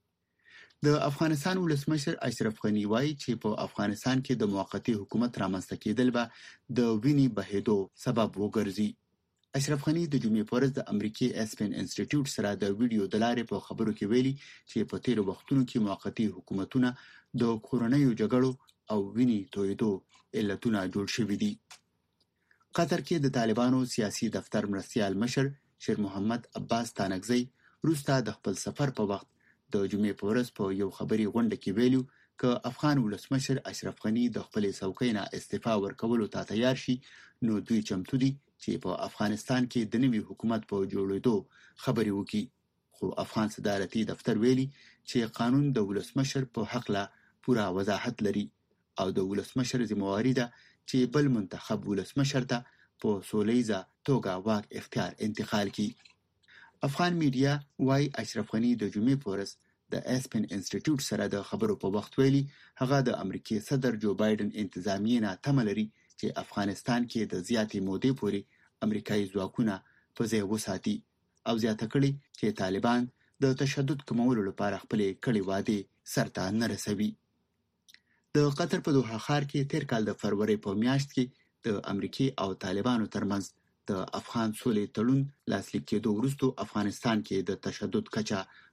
د افغانستان ولسمشر اشرف غنی وایي چې په افغانستان کې د موقتی حکومت رامنځته کېدل به د ویني بهیدو سبب وګرځي. اشرف غنی د جمعې په ورځ د امریکای اسپن انسټیټیوټ سره د ویډیو د لارې په خبرو کې ویلي چې په تیر وختونو کې موقتی حکومتونه د کورونیو جګړو او ویني تویدو علتونه جوړ شوي دي. قطر کې د طالبانو سیاسي دفتر مرستیال مشر شیر محمد عباس تانکزی روستا د خپل سفر په وخت د جمعې په ورځ په یو خبري غونډه کې ویلو که افغان ولسمشر اشرف غنی د خپل څوکۍ نه استعفا ورکولو ته تیار شي نو دوی چمتو دي چې په افغانستان کې د نوي حکومت په جوړېدو خبري وکړي. خو افغان صدارتي دفتر ویلي چې قانون د ولسمشر په حق لا پوره وضاحت لري او د ولسمشر ذمہواری ده چې بل منتخب ولسمشر ته په سولهییزه توګه واک اختیار انتقال کړي. افغان میډیا وايي اشرف غنی د جمعې په ورځ د اسپن انسټیټیوټ سره د خبرو په وخت ویلي هغه د امریکای صدر جو بایدن انتظامیې نه تمه لري چې افغانستان کې د زیاتې مودې پورې امریکایي ځواکونه په ځای وساتي او زیاته کړي چې طالبان د تشدد کمولو لپاره خپل کړي وعده سرته نه رسوي. د قطر په دوحه ښار کې تیر کال د فروری په میاشت کې د امریکای او طالبانو ترمنځ د افغان سولې تړون لاسلیک کېدو وروسته افغانستان کې د تشدد کچه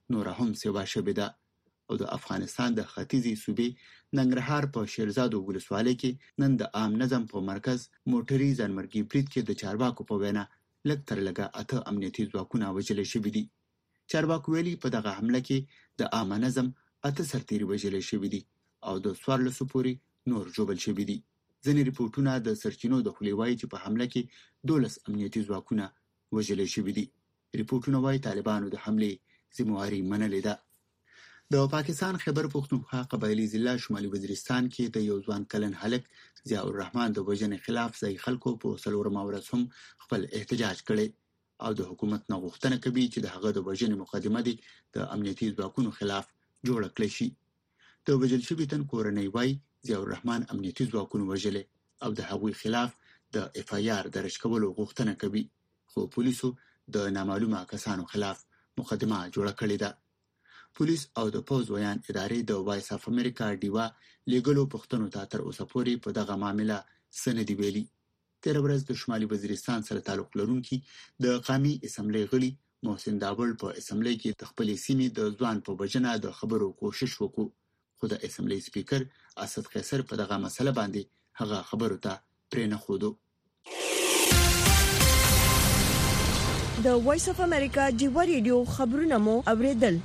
نور هم سیوا شوې ده او د افغانستان د ختیځي صوبې ننګرهار په شیرزاد ولسوالۍ کې نن د عام نظم په مرکز موټري ځانمرګي برید کې د چارواکو په وینا لږ تر لږه 8 امنیتي ځواکونه وژل شوي دي. چارواکو ویلي په دغه حمله کې د عام نظم 8 سرتیري وژل شوي دي او د 14 پورې نور ژوبل شوي دي. ځینې ریپورتونه د سرچینو د خولې وایي چې په حمله کې 12 امنیتي ځواکونه وژل شوي دي. ریپورتونه وایي طالبانو د حملې ذمہواري منلې ده. د پاکستان خیبر پختونخوا قبایلی ضلع شمالي وزیرستان کې د یو ځوان کلن هلک ضیاء الرحمن د وژنې خلاف ځای خلکو په څلورمه ورځ هم خپل احتجاج کړی او د حکومت نه غوښتنه کوي چې د هغه د وژنې مقدمه دي د امنیتي ځواکونو خلاف جوړه کړي شي. د وژل شوي تن کورنۍ وایي ضیاء الرحمن امنیتي ځواکونو وژلې او د هغوی خلاف د اف آی آر درج کولو غوښتنه کوي، خو پولیسو د نامعلومه کسانو خلاف مقدمه جوړه کړې ده. پولیس او د پوز ویان ادارې د وایس اف امریکا ډیوا لیګلو پښتنو ته تر اوسه پورې په دغه معاملې سندې ویلي. تیر ورځ د شمالي وزیرستان سره تعلق لرونکي د قومي اسمبلی غړي محسن داول په اسمبلی کې د خپلې سیمې د ځوان په وجنه د خبرو کوشش وکړ، خو د اسمبلی سپیکر اسد قیصر په دغه مسله باندې هغه خبرو ته پرې نه ښودو. د وایس اف امریکا ډیوا ریډیو خبرونه مو اوریدل.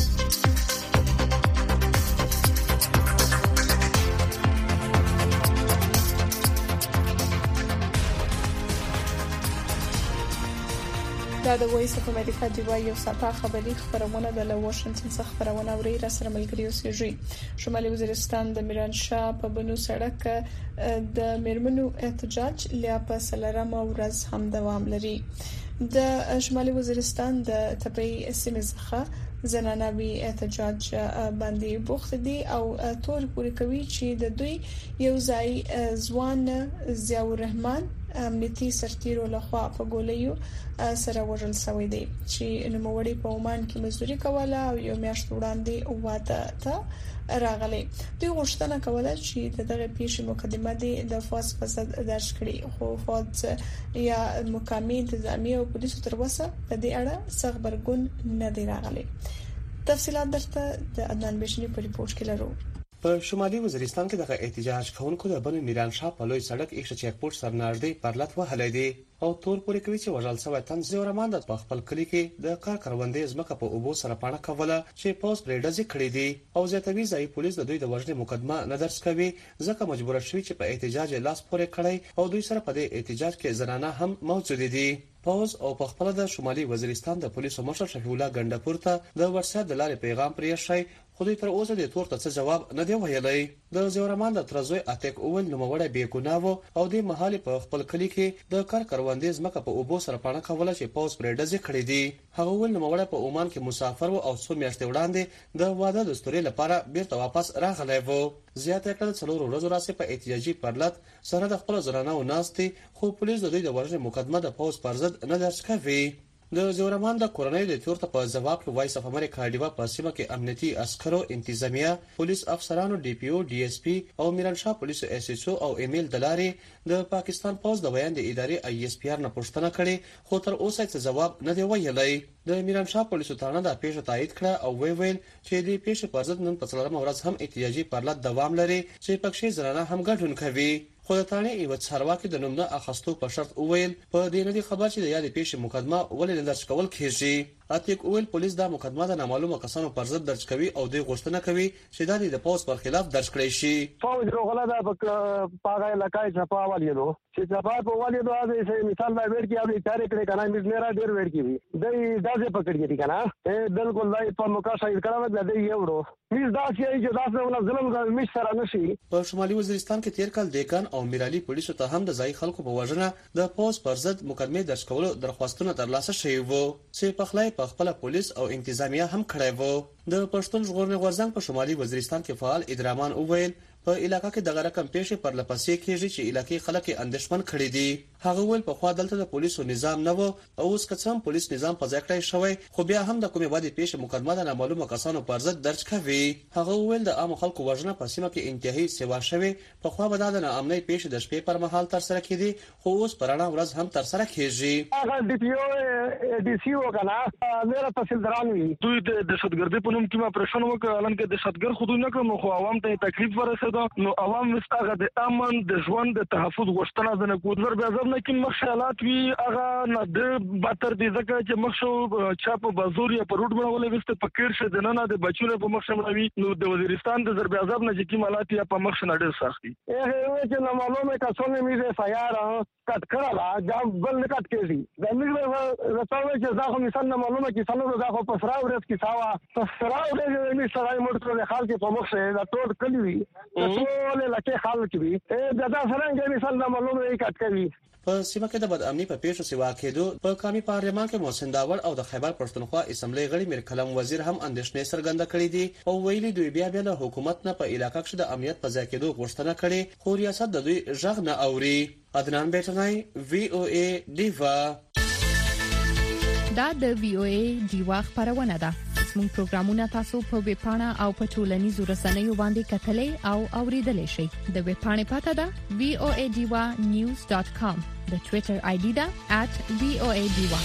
دا د وایس اف امریکا ډیوا یو ساعته خبري خبرونه د واشنگټن څخه خبرونه اوري را سره ملګری اوسېږي. شمالي وزیرستان د میرانشاه په بنو سړک د میرمنو احتجاج لیا په سلرمه ورځ هم دوام لري. د شمالي وزیرستان د تپې سیمې څخه زنانوي احتجاج باندې بوخت دي او تور پوری کوي چې د دوی یو ځای ځوان ضیاء الرحمن امنیتي سرتیرو لخوا په ګولیو سره وژل شوی دی چې نوموړی په عمان کې مزدوري کوله او یو میاشت وړاندې واده ته راغلی. دوی غوښتنه کوله چې دغه پیښې مقدمه دي د فوز په ضد درج کړي، خو فوز یا مقامي انتظامی او پولیسو تر اوسه په دې اړه څه خبرګون نه دی راغلی. تفصیلات درته د عدنان بشنی په ریپورت کې لرو. په شمالي وزیرستان کې د احتجاج کوونکو د بنو میرانشاه په لوی سړک ایښ چیک پوسټ سره نږدې پرلط وهلې دي او تور پورې کوي چې وژل شوی تن ضیاء الرحمن د خپل کلی کې د کار کروندې ځمکه په اوبو سره پاڼه کوله چې پوس پرېډزي کړې دي او زیاتوي ځای پولیس د دوی د وژنې مقدمه نه درج کوي ځکه مجبور شوی چې په احتجاج لاس پورې کړي او دوی سره په دې احتجاج کې زنانه هم موجود دي. پوز او په خپل د شمالي وزیرستان د پولیسو مشر شفیع الله ګندپور ته د واتساپ د لارې پیغام پریښی، خو دوی تر اوسه د تور ته څه جواب نه دی ویلی. د ضیاء الرحمن د ترزوی اتک اول نوموړی بې ګناه او د محل په خپل کلی کې د کار کروندې ځمکه په اوبو سره پاڼه کوله چې پوز پرېډزي کړې دي. هغه ول نوموړی په عمان کې مسافر او څو میاشتې وړاندې د واده د ستوري لپاره بیرته واپس راغلی و. زیاته کړه 4 ورځې راځي په احتجاجي پرلط سره د خپل زنانو ناستي، خو پولیس د دوی د وژنې مقدمه د پوز پر ضد نه درج کوي. د ضیاء الرحمن د کورنۍ د تور ته په ځواب کې وایس اف امریکا ډیوا په سیمه کې امنیتي عسکرو، انتظامیه، پولیس افسرانو، ډي پی او، ډي اس پی او میرانشاه پولیس اس اس او او ایمیل دلاري د پاکستان پوز د بیان د ادارې آی اس پی آر نه پوښتنه کړې، خو تر اوسه څه جواب نه دی ویلی. د میرانشاه پولیسو تړاو د پیښه تایید کړه او ویل چې د پیښې پر ضد نن په څلورمه ورځ هم احتجاجي پرلط دوام لري چې پکښې زنانه هم ګډون کوي. خو د تانه یو چارواکي د نوم نه اخستو په شرط وویل په دې نه دي خبر چې د یاد پیښې مقدمه ولې نه درج کول کیږي. اتیک اول پولیس دا مقدمه د نامعلومه کسانو پر ضد درج کوي او دوی غوښتنه کوي چې د پوز پر خلاف درج کړي شي. فوج روغله دا پاغه علاقې چپا والیدو چې چپا په والیدو دا مثال دا ور کې اوی تاریخ کړي کنه مې میرا ډیر ور کې دی داسې پکړ کې کنه بالکل دای په موقع شاید کړه دا دی یوړو مې دا چې داسې ولا ظلم مې سره نشي. په شمالي وزیرستان کې تیر کال دیکان او میرالي پولیسو ته هم د ځای خلکو په وژنه د پوز پر ضد مقدمه درج کولو درخواستونه ترلاسه شوي وو چې په خلای په خپل پولیس او انتظامیه هم کړی وو. د پښتون ژغورنې غورځنګ په شمالي وزیرستان کې فعال ادرامان اوویل په علاقې کې دغه رقم پیښې پر لپسې کېږي چې علاقې خلک اندېښمن کړي دي. هغه ول په خوا دلته د پولیسو نظام نه و او اوس کڅم پولیس نظام په ځای کړی شوی خو بیا هم د کومې وادي پیښه مقدمه د نامعلومه کسانو پر ضد درج کوي. هغه ول د عام خلکو وژنه په سیمه کې انتهایی سیوا شوی په خوا به د ناامنۍ پیښه د شپې پر مهال تر سره کېدی خو اوس پرانا ورځ هم تر سره کېږي. هغه ډي پی او ډي سی او کنه میرا تحصیلداران وي دوی د دهشتګردي په نوم کې ما پرېشن وکړ الان کې دهشتګر خود نه کوم خو عوام ته تکلیف ورسېده نو عوام مستغه د امن د ژوند د تحفظ غوښتنه نه کوي ور به ځم نه کې مخالفت وی هغه نه د باتر دي ځکه چې مخشو چاپ بازوري په روډ باندې وسته پکیر شه د نه د بچو په مخ شملوي نو د وزیرستان د ضرب اعظم نه چې مالات یا په مخ نه ډېر سختي هغه چې نه معلومه کڅونه میزه فیار کټ کړه دا بل نه کټ کېږي د موږ راځو چې دا خو مثال نه معلومه کې څلور دا خو په سراو ورځ کې ساوا په سراو ورځ می سړای موټر له خال کې په مخ شه دا ټول کلی وي ټول لکه خال کې وي دا څنګه مثال نه معلومه یې کټ کوي. په سیمه کې د بدامنۍ په پیښو سیوا کېدو په قومي پارلمان کې محسن داور او د خیبر پښتونخوا اسمبلی غړي میر کلام وزیر هم اندېښنې څرګنده کړې دي او ویلي دوی بیا له حکومت نه په علاقې کې د امنیت په ځای کېدو غوښتنه کړې خو ریاست د دوی ژغ نه اوري. عدنان بیٹنای وی او ای دیوا دا د وی او ای دیوا خبرونه ده. موږ پروګرامونه تاسو په ویب پاڼه او په ټولنیزو رسنیو باندې کتلې او اوریدلې شئ. د ویب پاڼې پته ده voadiwa.news.com. د ټوئیټر آی ډي ده @voadiwa.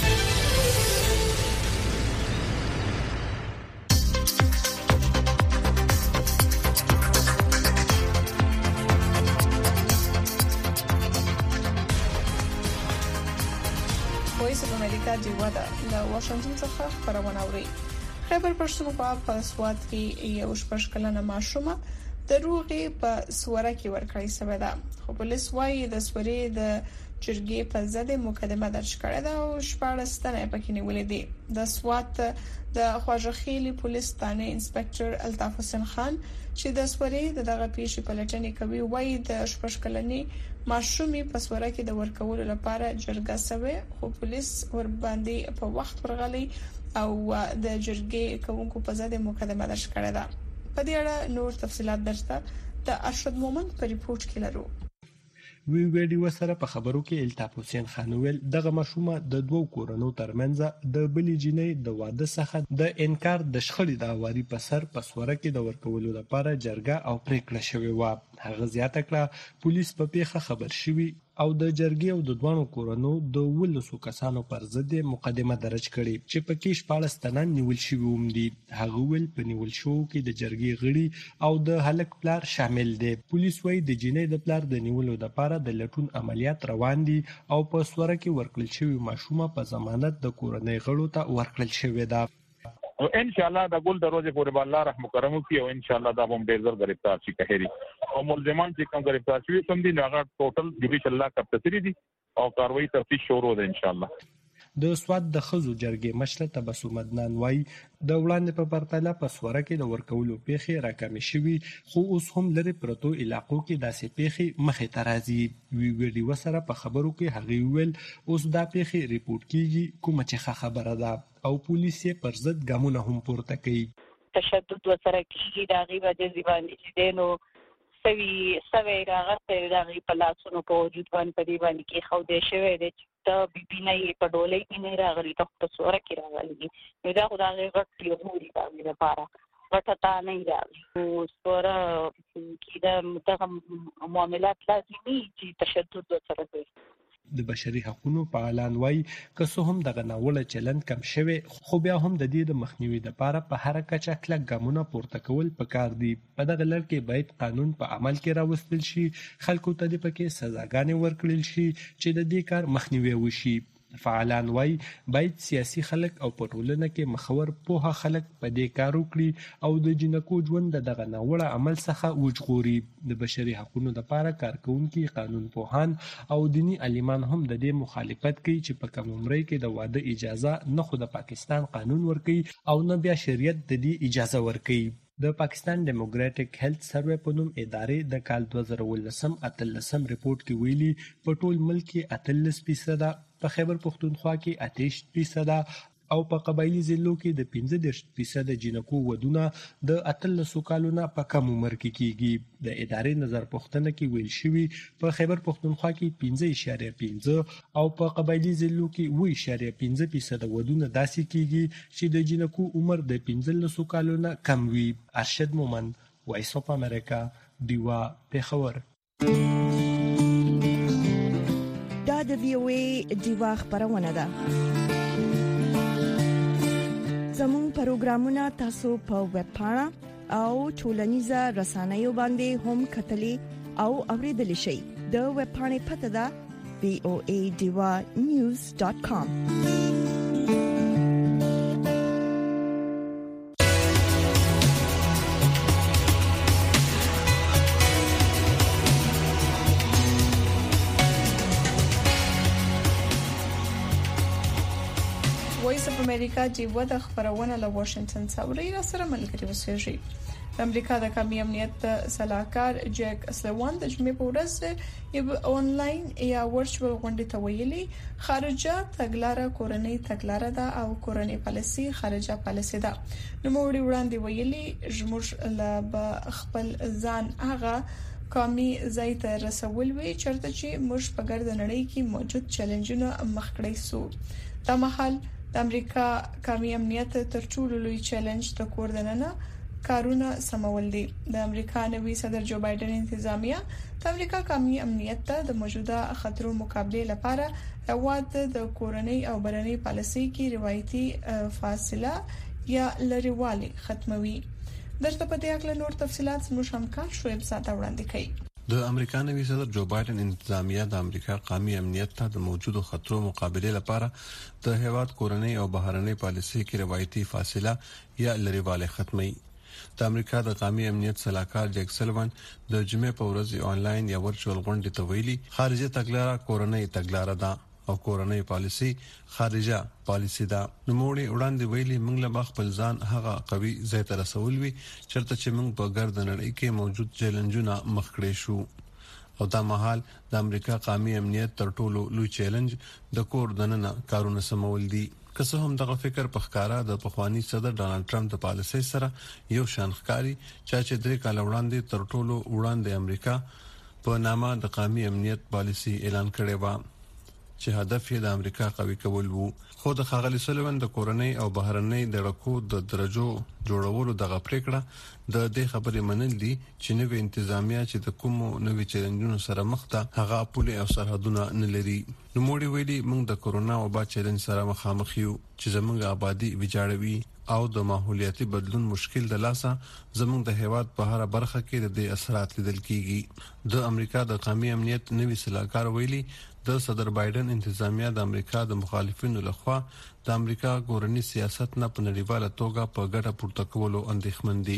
وایس اف امریکا دیوا ده له واشنگټن څخه خبرونه اوري. خیبر پښتونخوا په سوات کې یو شپږ کلنه ماشومه د روغي په سوره کې ورکړی شوې ده خو پولیس وايي د سوري د جرګې په ضد مقدمه درج کړې ده او 14 تنه پکې نیولې دي. د سوات د خواجهخیل پولیس ثانه انسپکټر الطاف حسین خان چې د سوري دغه پیښې په لټنې کوي وايي د شپږ کلنې ماشومې په سوره کې د ورکولو لپاره جرګه شوه خو پولیس ور باندې په وخت ورغلي او د جرګې کوونکو په ځای مقدمه درج کړې ده. په دې اړه نور تفصيلات درته د ارشد مومند په ریپورت کې لرو. وی ویډیو سره په خبرو کې الطاف حسین خان ویل دغه مشومه د دوو کورونو ترمنځ د بلی جنې د واده څخه د انکار د شخړې د اواري په سر په سوره کې د ورکولو لپاره جرګه او پریکړه شوې و. هغه زیاته کړه پولیس په پیښه خبر شوی او د جرګې او د دوانو کورونو د 12 کسانو پر ضد مقدمه درج کړي چې په کې 14 تنان نیول شوی ووم دي. هغه ول په نیول شو کې د جرګې غړي او د هلک پلار شامل دي. پولیس وايي د جنې د پلار د نیولو لپاره د لټون عملیات روان دي او په سوره کې ورکړل شوی ماشومه په ضمانت د کورنۍ غړو ته ورکړل شوی ده. او ان شاء الله د ګل دروازه پورې الله رحم کرم کوي او ان شاء الله دا هم ډیر زر گرفتار شي کهري او ملزمان چې کوم گرفتار شوي کوم دي هغه ټوټل جوړ الله کا تفصیلی دي او کاروایی تفتیش شروع ده ان شاء الله. د سواد د خزو جرګې مشر تبسم عدنان وای د وړاندې په پرتله په سوره کې د ورکولو پیښې راکمې شوي خو اوس هم لري پروتو علاقو کې داسې پیښې مخې ته راځي. وی ویډیو سره په خبرو کې هغه ویل اوس دا پیښې ریپورت کیږي کومه چې خبره ده او پولیس یې پر ضد ګامونه هم پورته کوي. تشدد وسره کیږي دا غیبه د ځواني چې دینو سوي راغته دا غي په لاسونو په وجود باندې په دی باندې کې خو دې شوی دی ته بي نه په ډولې کې نه راغلي ته په سوره کې راغلي نو دا خدای غټ یو دی لپاره غټه نه راغلي او سوره کې دا متهم معاملات لازمي چې تشدد وسره کوي. د بشري حقوقو فعالان وایي که څه هم دغه ناوړه چلند کم شوی خو بیا هم د دې د مخنیوي لپاره په هر کچه کلک ګامونه پورته کول پکار دي. په دغه لړ کې باید قانون په عمل کې راوستل شي خلکو ته د پکې سزاګانې ورکړل شي چې د دې کار مخنیوي وشي. فعالان وایي باید سیاسي خلک او په ټولنه کې مخور پوهه خلک په دې کار وکړي او د جنکو ژوند دغه ناوړه عمل څخه وژغوري. د بشري حقوقو لپاره کارکونکي قانون پوهان او دینی عالمان هم د دې مخالفت کوي چې په کوم عمرۍ کې د واده اجازه نه خو د پاکستان قانون ورکوي او نه بیا شریعت د دې اجازه ورکوي. د پاکستان ډیموکراټک هیلث سروې په نوم ادارې د کال 2018 ریپورت کې ویلي په ټول ملک کې 38% په خیبر پښتونخوا کې 28% او په قبایلی ضلعو کې د 15% جنکو ودونه د 13 کالونو په کم عمر کې کیږي. د ادارې نظر پوښتنه کې ویل شوی په خیبر پښتونخوا کې 5.5 او په قبایلی ضلعو کې 1.5% ودونه داسې کیږي چې د جنکو عمر د 15 کالونو کم وي. ارشد مومن، وایس اف امریکا، دیوا، پیښور. دا د VOA دیوا خبرونه ده. زموږ پروګرامونه تاسو په ویب پاڼه او ټولنیزه رسنیو باندې هم کتلی او اوریدلی شئ. د ویب پاڼې پته ده voadivanews.com. وایس اف امریکا دیوا د خبرونه له واشنگټن څخه را سره ملګری اوسېږي. د امریکا د قومي امنیت صلاحکار جیک سلوان د جمعې په ورځ یو آنلاین یا ورچوال غونډه ته ویلي خارجه تګلاره کورنۍ تګلاره ده او کورنۍ پالیسي خارجه پالیسي ده. نو موږ وړاندې ویلي زموږ له خپل ځان هغه قومي ځای ته رسول وی چرته چې موږ په ګرد نړۍ کې موجود چیلنجونه مخ کړی سو. دا مهال د امریکا قومي امنیت تر ټولو لوی چیلنج د کور دننه کارونه سمول دي. د امریکا نوي صدر جو بایدن انتظامیه د امریکا قومي امنیت ته د موجوده خطرونو مقابله لپاره هواد د کورنۍ او برنۍ پالیسي کې روایتي فاصله یا لریوالي ختموي. درته په دې اړه نور تفصيلات زموږ همکار شعیب ساده وړاندې کوي. د امریکا نوي صدر جو بایدن انتظامیه د امریکا قومي امنیت ته د موجودو خطرو مقابله لپاره د هیواد کورنۍ او بهرنۍ پالیسي کې روایتي فاصله یا لریواله ختمي. د امریکا د قومي امنیت صلاحکار جیک سلوان د جمعې په ورځ آنلاین یا ورچوال غونډه ته ویلي خارجه تګلاره کورنۍ تګلاره ده او کورنۍ پالیسي خارجه پالیسي ده. نو موږ وړاندې ویلي موږ له خپل ځان هغه قوي ځای ته رسول وي چرته چې موږ په ګرد نړۍ کې موجود چیلنجونه مخ کړی شو. او دا مهال د امریکا قومي امنیت تر ټولو لوی چیلنج د کور دننه کارونه سمول دي. که څه هم دغه فکر په ښکارا د پخوانی صدر ډانلډ ټرمپ د پالیسي سره یو شان ښکاری چې 3 کال وړاندې تر ټولو وړاندې امریکا په نامه د قومي امنیت پالیسي اعلان کړی و چې هدف یې د امریکا قوي کول وو. خو د ښاغلي سلوان د کورنۍ او بهرنۍ د رکو د درجو جوړولو دغه پریکړه د دې خبرې منل دي چې نوې انتظامیه چې د کومو نوې چیلنجونو سره مخ ده هغه پولي او سرحدونه نه لري. نو موږ ویلي موږ د کورونا وبا چیلنج سره مخامخ یو چې زموږ آبادی ویجاړوي او د ماحولیاتي بدلون مشکل د لاسه زموږ د هیواد په هر برخه کې د اثرات لیدل کیږي. د امریکا د قومي امنیت نوي صلاحکار ویلي د صدر بایدن انتظامیه د امریکا د مخالفینو لخوا د امریکا کورنۍ سیاست نه په نړیواله توګه په ګټه پورته کولو اندېښمن دي.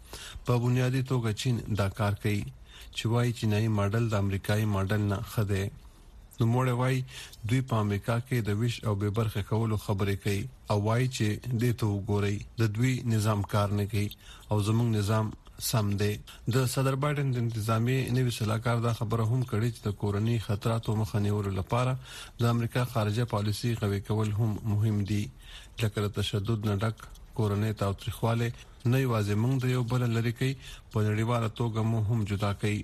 په بنیادی توګه چین دا کار کوي چې وايي چینایي ماډل د امریکایي ماډل نه خده. نو موږ وايي دوی په امریکا کې د ویش او به برخه کولو خبرې کوي او وايي چې د تو ګوري د دوی نظام کار نه کوي او زموږ نظام سم دی. د صدر بایدن د انتظامیه نوي صلاحکار دا خبره هم کړې چې د کورنۍ خطراتو مخه نیولو لپاره د امریکا خارجه پالیسي قوي کول هم مهم دي. لکه تشدد نه ډک کورنۍ تاوتریخواله نه یوازې موږ د یو بل لری کوي په نړیواله توګه مو هم جدا کوي.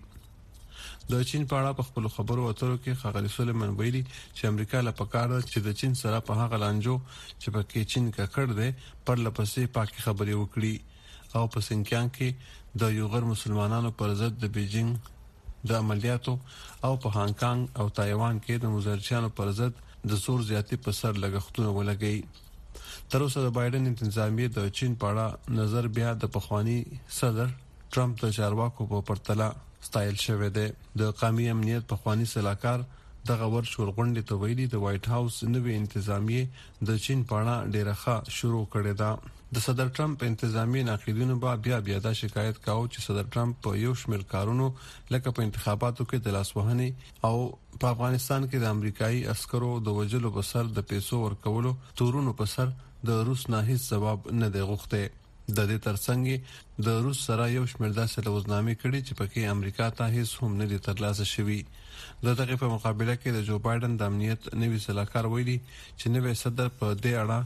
د چین په اړه په خپل خبرو اترو کې ښاغلي سلیمان ویلي چې امریکا له پکاره چې د چین سره په هغه لانجو چې پکې چین ککړ دی پر لپسې پاکي خبرې وکړي او په سنکیان کې د یو غیر مسلمانانو پر ضد د بیجینګ د عملیاتو او په هانګ کانګ او تایوان کې د مزارچیانو پر ضد د زور زیاتی په سر لګښتونه ولګي. تر اوسه د بایدن انتظامیه د چین په اړه نظر بیا د پخوانی صدر ټرمپ د چارواکو په پرتله ستایل شوی دی. د قومي امنیت پخوانی صلاحکار دغه ورچوال غونډه ته ویلي د وایټ هاوس نوې انتظامیه د چین په اړه ډیره ښه شروع کړې ده. د صدر ټرمپ انتظامی ناقدینو بیا دا شکایت کاوه چې صدر ټرمپ په یو شمېر کارونو لکه په انتخاباتو کې د لاسوهنې او په افغانستان کې د امریکایي عسکرو د وژلو په سر د پیسو ورکولو تورونو په سر د روس نه هیڅ جواب نه دی غوښته. د دې ترڅنګ د روس سره یو شمېر داسې لوزنامې کړي چې پکې امریکا ته هیڅ هم نه دي ترلاسه شوي. د دغه په مقابله کې د جو بایدن د امنیت نوي صلاحکار ویلي چې نوې صدر په دې اړه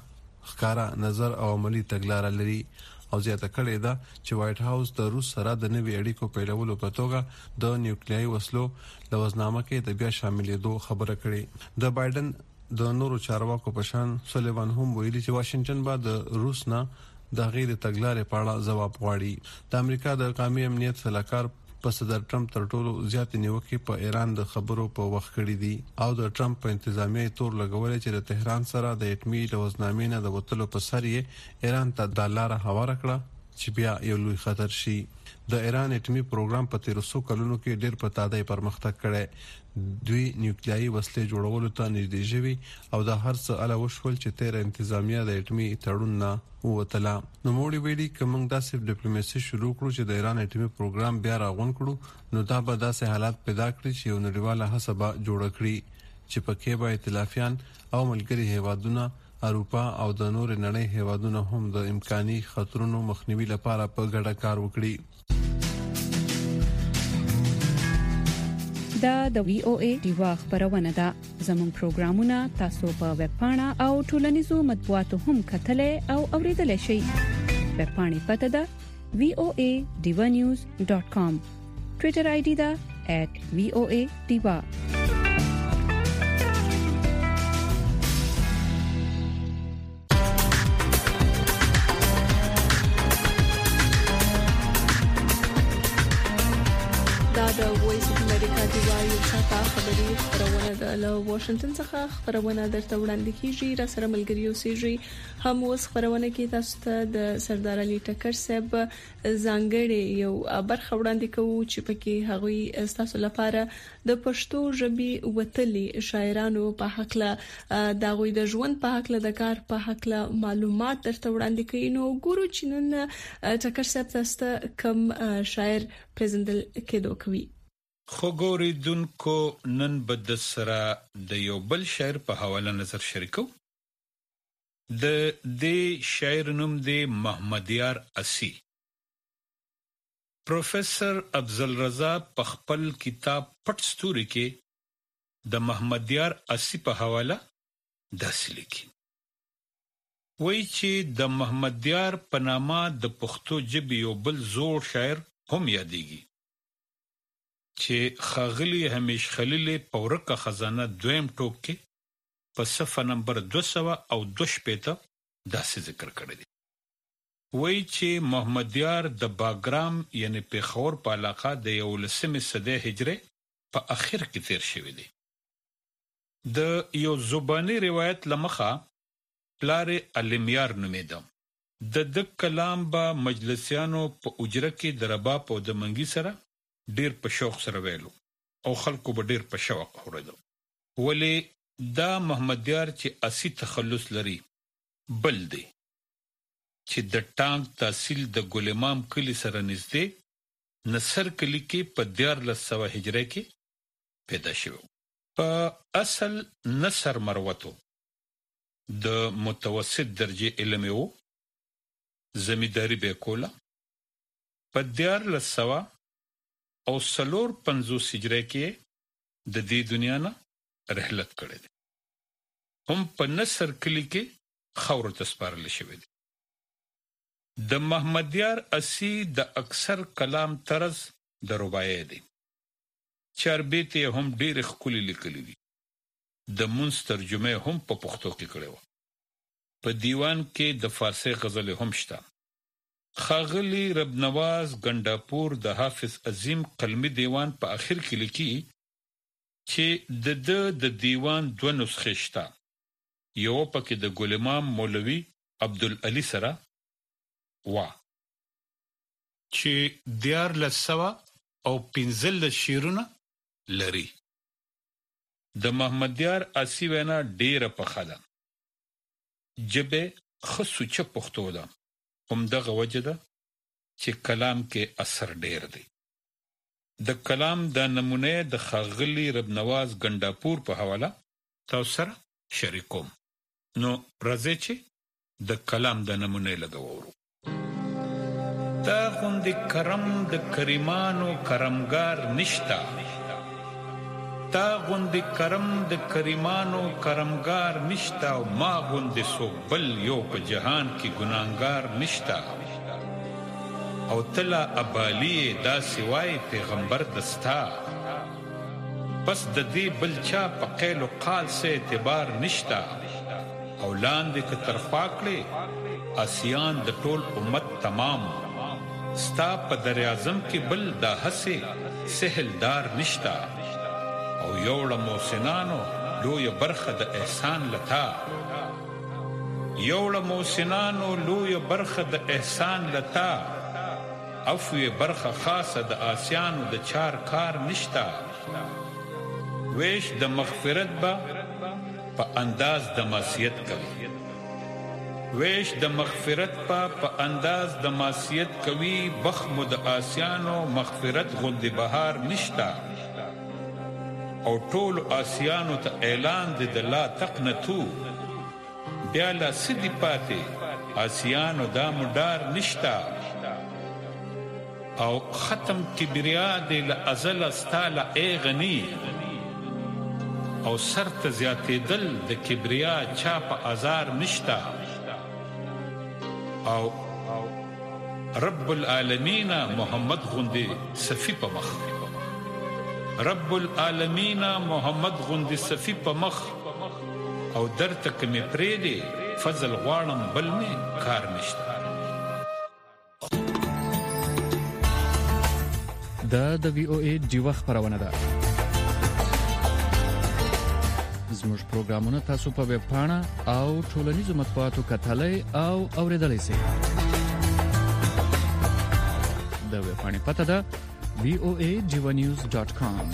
ښکارا نظر او عملی تګلارې لري او زیاته کړې ده چې وایټ هاوس د روس سره د نوي اړیکو پیلولو په توګه د نیوکلیایي وسلو لوزنامه کې د بیا شاملېدو خبره کړې. د بایدن د نورو چارواکو په شان سولیوان هم ویلي چې واشنگټن به د روس نه د غیر تګلارې په اړه ځواب غواړي. د امریکا د قومي امنیت سلاکار په صدر ټرمپ تر ټولو زیات نیوکې په ایران د خبرو په وخت کړې دي او د ټرمپ په انتظامیه تور لګولې چې د تهران سره د اټمی لوزنامې نه د وټلو په سر یې ایران ته د لار هواره کړه چې بیا یو لوی خطر شي. د ایران اټمی پروګرام په 1300 کلونو کې ډېر په تادای پرمختګ کړی. دوی نیوکلیایي وسلې جوړولو ته نږدې شوي او د هر څه اله وشول چې تیر انتظامیه د اټمی تړون نه ووتله. نو موږ ویلي کوم داسې ډیپلوماسي شروع کړو چې د ایران اټمی پروګرام بیا راغون کړو نو دا به داسې حالات پیدا کړي چې یو نړیواله حسابه جوړ کړي چې پکې به ائتلافیان او ملګري هیوادونه اروپا او د نور نړۍ هیوادونه هم د امکاني خطرونو مخنیوي لپاره په ګډه کار وکړي. دا د وی او ای دیوا خبرونه ده. زموږ پروګرامونه تاسو په ویب پاڼه او ټولنیزو مطبوعاتو هم کتلای او اوریدلای شئ. ویب پاڼې پته ده voanews.com. ټوئیټر آی ډي ده @voadiva. د وایس اف امریکا دی وایي چې خبري خبرونه د واشنگټن څخه خبرونه درته وړاندې کیږي. را سره ملګری اوسېږي هم اوس خبرونه کې تاسو ته د سردار علي ټکر صاحب ځانګړي یو برخه وړاندې کوو چې پکې هغوی تاسو لپاره د پښتو ژبې وتلي شاعرانو په حق له دغوی د ژوند په حق له د کار په حق له معلومات درته وړاندې کوي. نو ګورو چې نن ټکر صاحب تاسو کم شاعر پریزنټل کېدو کوي. خو ګوري دونکو نن بد سره د یو بل شاعر په حواله نظر شریکو. د دې شاعر نوم دی محمد یار اسی. پروفیسر افضل رضا په خپل کتاب پټ ستوري کې د محمد یار اسی په حواله داسې لیکي. وایي چې د محمد یار په نامه د پښتو ژبې یو بل زوړ شاعر هم یادېږي چې خاغلی همیش خلیل پورکه خزانه دویم ټوک کې په صفحه نمبر 222 داسې ذکر کړی دی. وایي چې محمد یار د باګرام یعنی پیښور په علاقه د 11مې صدې هجری په اخر کې تیر شوی دی. د یو زبانی روایت لمخه پلار علمیار نومیده. د کلام با مجلسیانو په اجره کې د رباب او د منګي سره ډیر په شوق سره ویلو او خلکو به ډیر په شوق اوریدل. ولی دا محمد یار چې اسی تخلص لري بل دی چې د ټانک تحصیل د ګل امام کلی سره نږدې نصر کلی کې په 1400 هجری کې پیدا شو. په اصل نصر مروتو د متوسط درجه علم وو. زمینداری به کوله په 1400 او 450 هجری کې د دې دنیا نه رحلت کړی دی. هم په نصر کلی کې خاور تسپارل شوی دی. د محمد یار اسی د اکثر کلام طرز د رباعي دی. چاربیت هم ډیر خولي لیکلي دي. د مونږ ترجمه هم په پښتو کې کړو. په دیوان کې د فارسی غزل هم شته. خاغلی رب نواز ګنداپور د حافظ عظیم قلمي دیوان په اخر کې لیکي چې د دیوان 2 نسخې شته. یو پکې د ګل امام مولوی عبدالعلی سره وا چې 1400 او 15 شیرونه لري. د محمد یار اسی وینا ډیره پخه ده. جبه خصوصه پښتو ده. هم دغه وجه ده چې کلام کې اثر ډیر دی. د کلام د نمونه د خاغلی رب نواز ګنداپور په حواله تاسو سره شریکوم. نو راځي چې د کلام د نمونه لګورو. تا غوندې کرم د کریمانو کرمګار نشتا. تا غوندي کرم د کریمانو کرمګار نشتا او ما غوندي سو بل یو په جهان کې ګناګار نشتا او تلا ابالی دا سوای پیغمبر دستا بس د دې بل چا په قیل او قال سے اعتبار نشتا او لاندې ک طرفا کړي اسیان د ټول امت تمام ستا په در اعظم کې بل دا حسه سهلدار نشتا او یوړه موسنانو لوی برخه د احسان لتا یوړه موسنانو لوی برخه د احسان لتا افوی برخه خاصه د آسیانو د چار کار نشتا ویش د مغفرت با په انداز د معصیت کوي ویش د مغفرت په انداز د معصیت کوي بخم د آسیانو مغفرت غند بهار نشتا او ټول آسیانو ته اعلان د لا تقنتو بیا لا سدی پاتې آسیانو دا مدار نشتا او ختم کبریا د ازل استاله ای غنی او سرت زیاتې دل د کبریا چا په ازار نشتا او رب العالمین محمد غندی صفی په مخ رب العالمین محمد غندی صفی په مخ او درته کمی پریدي فضل غواړم بل می کار نشته دا د وی او ای ډیوه خبرونه ده زموږ پروګرامونه تاسو په ویب پاڼه او ټولنیزو مطبوعاتو کتلای او اوریدلای شئ د ویب پاڼې پته ده voajivanews.com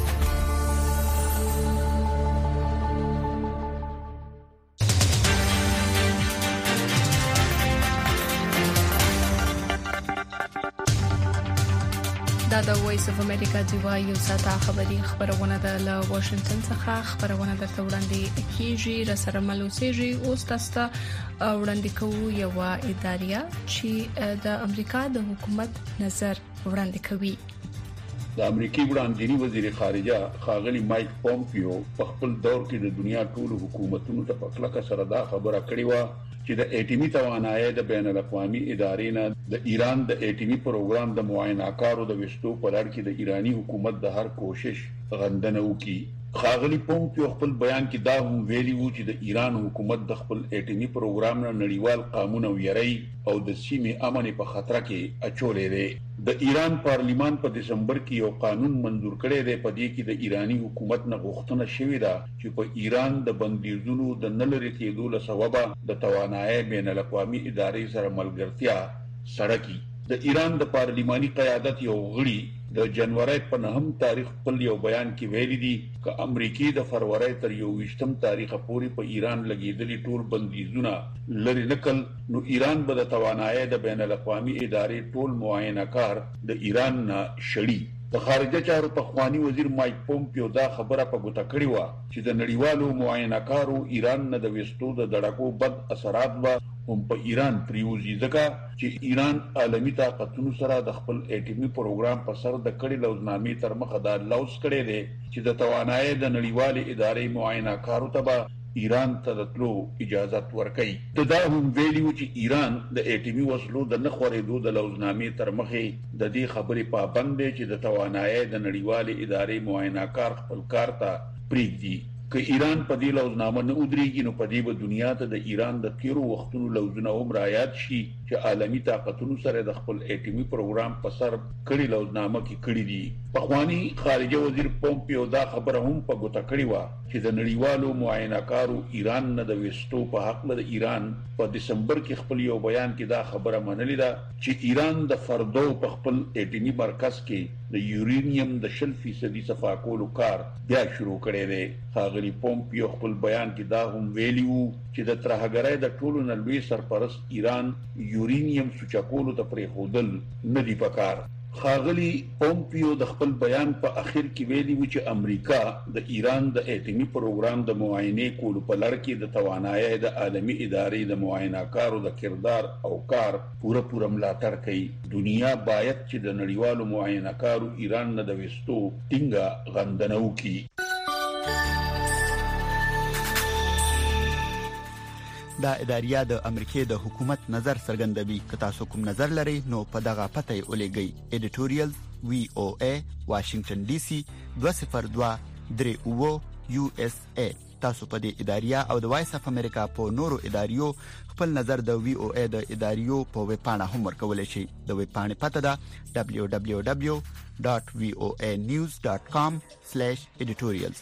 دا د وایس اف امریکا دیوا یو ساته خبرونه ده له واشنگټن څخه خبرونه درته وړاندې کیږي رسره ملوسيږي اوس تاسو وړاندې کوو یو ادارې چې د امریکا د حکومت نظر وړاندې کوي د امریکای وړاندې وزیر خارجه خاغلی مایک پومپیو په خپل دور کې د دنیا ټول حکومتونو ته په کلکه سره دا خبره کړې و چې د ایټمی توانایي د بین الاقوامي ادارې نه د ایران د ایټمی پروګرام د معاینه کارو د وشتو په لړ کې د ایرانی حکومت د هر کوشش غندنه وکړي خاغلی پومپیو خپل بیان کې دا هم ویلي وو چې د ایران حکومت د خپل ایټمی پروګرام نه نړیوال قانون او یری او د سیمې امن په خطر کې اچولې ده د ایران پارلیمان په دسمبر کې یو قانون منظور کړی دی په دې کې د ایرانی حکومت نه غوښتنه شوې ده چې په ایران د بندیزونو د نلری کېدو له سببه د توانایي بین الاقوامي ادارې سره ملګرتیا سړکی د ایران د پارلیماني قیادت یو غړي د جنوري په 9 تاریخ په یو بیان کې ویلي دي چې امریکای د فروری تر 21 تاریخ پورې په ایران لګیدلي ټول بندیزونه لری نکل نو ایران به د توانایي د بین الاقوامي ادارې ټول معاینه کار د ایران نه شړي د خارجه چارو پخوانی وزیر مایک پومپیو دا خبره په ګوته کړې و چې د نړیوالو معاینه کارو ایران نه د وستو د دړکو بد اثرات به هم په ایران پریوزي ځکه چې ایران عالمي طاقتونو سره د خپل ایټمی پروګرام په سر د کړي لوزنامې تر مخه دا لوز کړي دي چې د توانایي د نړیوالې ادارې معاینه کارو ته ایران ته دتلو اجازه ورکړي دا هم ویلیو چې ایران د ایټمی وسلو د نخورېدو د لوزنامې تر مخه د دې خبرې پابند دي چې د توانایي د نړیوالې ادارې معاینه کار خپل کار ته پریږدي که ایران په دې لوزنامه نه ودرېږي نو په دې به دنیا ته د ایران د تیرو وختونو لوزونه هم رایاد شي چې عالمي طاقتونو سره د خپل ایټمی پروګرام په سر کړي لوزنامه کې کړي دي پخوانی خارجه وزیر پومپیو دا خبره هم په ګوته کړې و چې د نړیوالو معاینه کارو ایران نه د وستو په حق له ایران په دسمبر کې خپل یو بیان کې دا خبره منلې ده چې ایران د فردو په خپل ایټمی مرکز کې د یورینیم د 0% صفا کولو کار بیا شروع کړی دی خاغلی پومپیو خپل بیان کې دا هم ویلی وو چې د ترهګرۍ د ټولو نلوي سرپرست ایران یورینیم سوچاکولو ته پریښودل نه دی پکار خاغلی پومپیو د خپل بیان په اخر کې ویلي و چې امریکا د ایران د ایټمی پروګرام د معاینه کولو په لړ کې د توانایي د عالمي ادارې د معاینه کارو د کردار او کار پوره ملاتړ کوي دنیا باید چې د نړیوالو معاینه کارو ایران نه د وستو ټینګه غندنه وکړي دا اداریه د امریکای د حکومت نظر څرګندوي. که تاسو کوم نظر لرئ نو په دغه پته یې ولېږئ. editorial VOA Washington DC 20238 USA. تاسو په دې اداریه او د وایس اف امریکا په نورو اداریو خپل نظر د VOA د اداریو په ویب پاڼه هم ورکولای شئ. د ویب پاڼې پته ده www.voanews.com/editorials.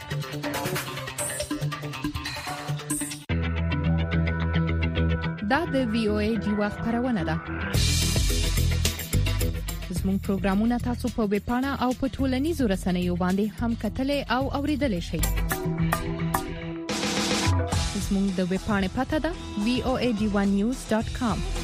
دا د VOA ډیوا خبرونه ده. زموږ پروګرامونه تاسو په ویب پاڼه او په ټولنیزو رسنیو باندې هم کتلای او اوریدلای شئ. زموږ د ویب پاڼې پته ده voanews.com.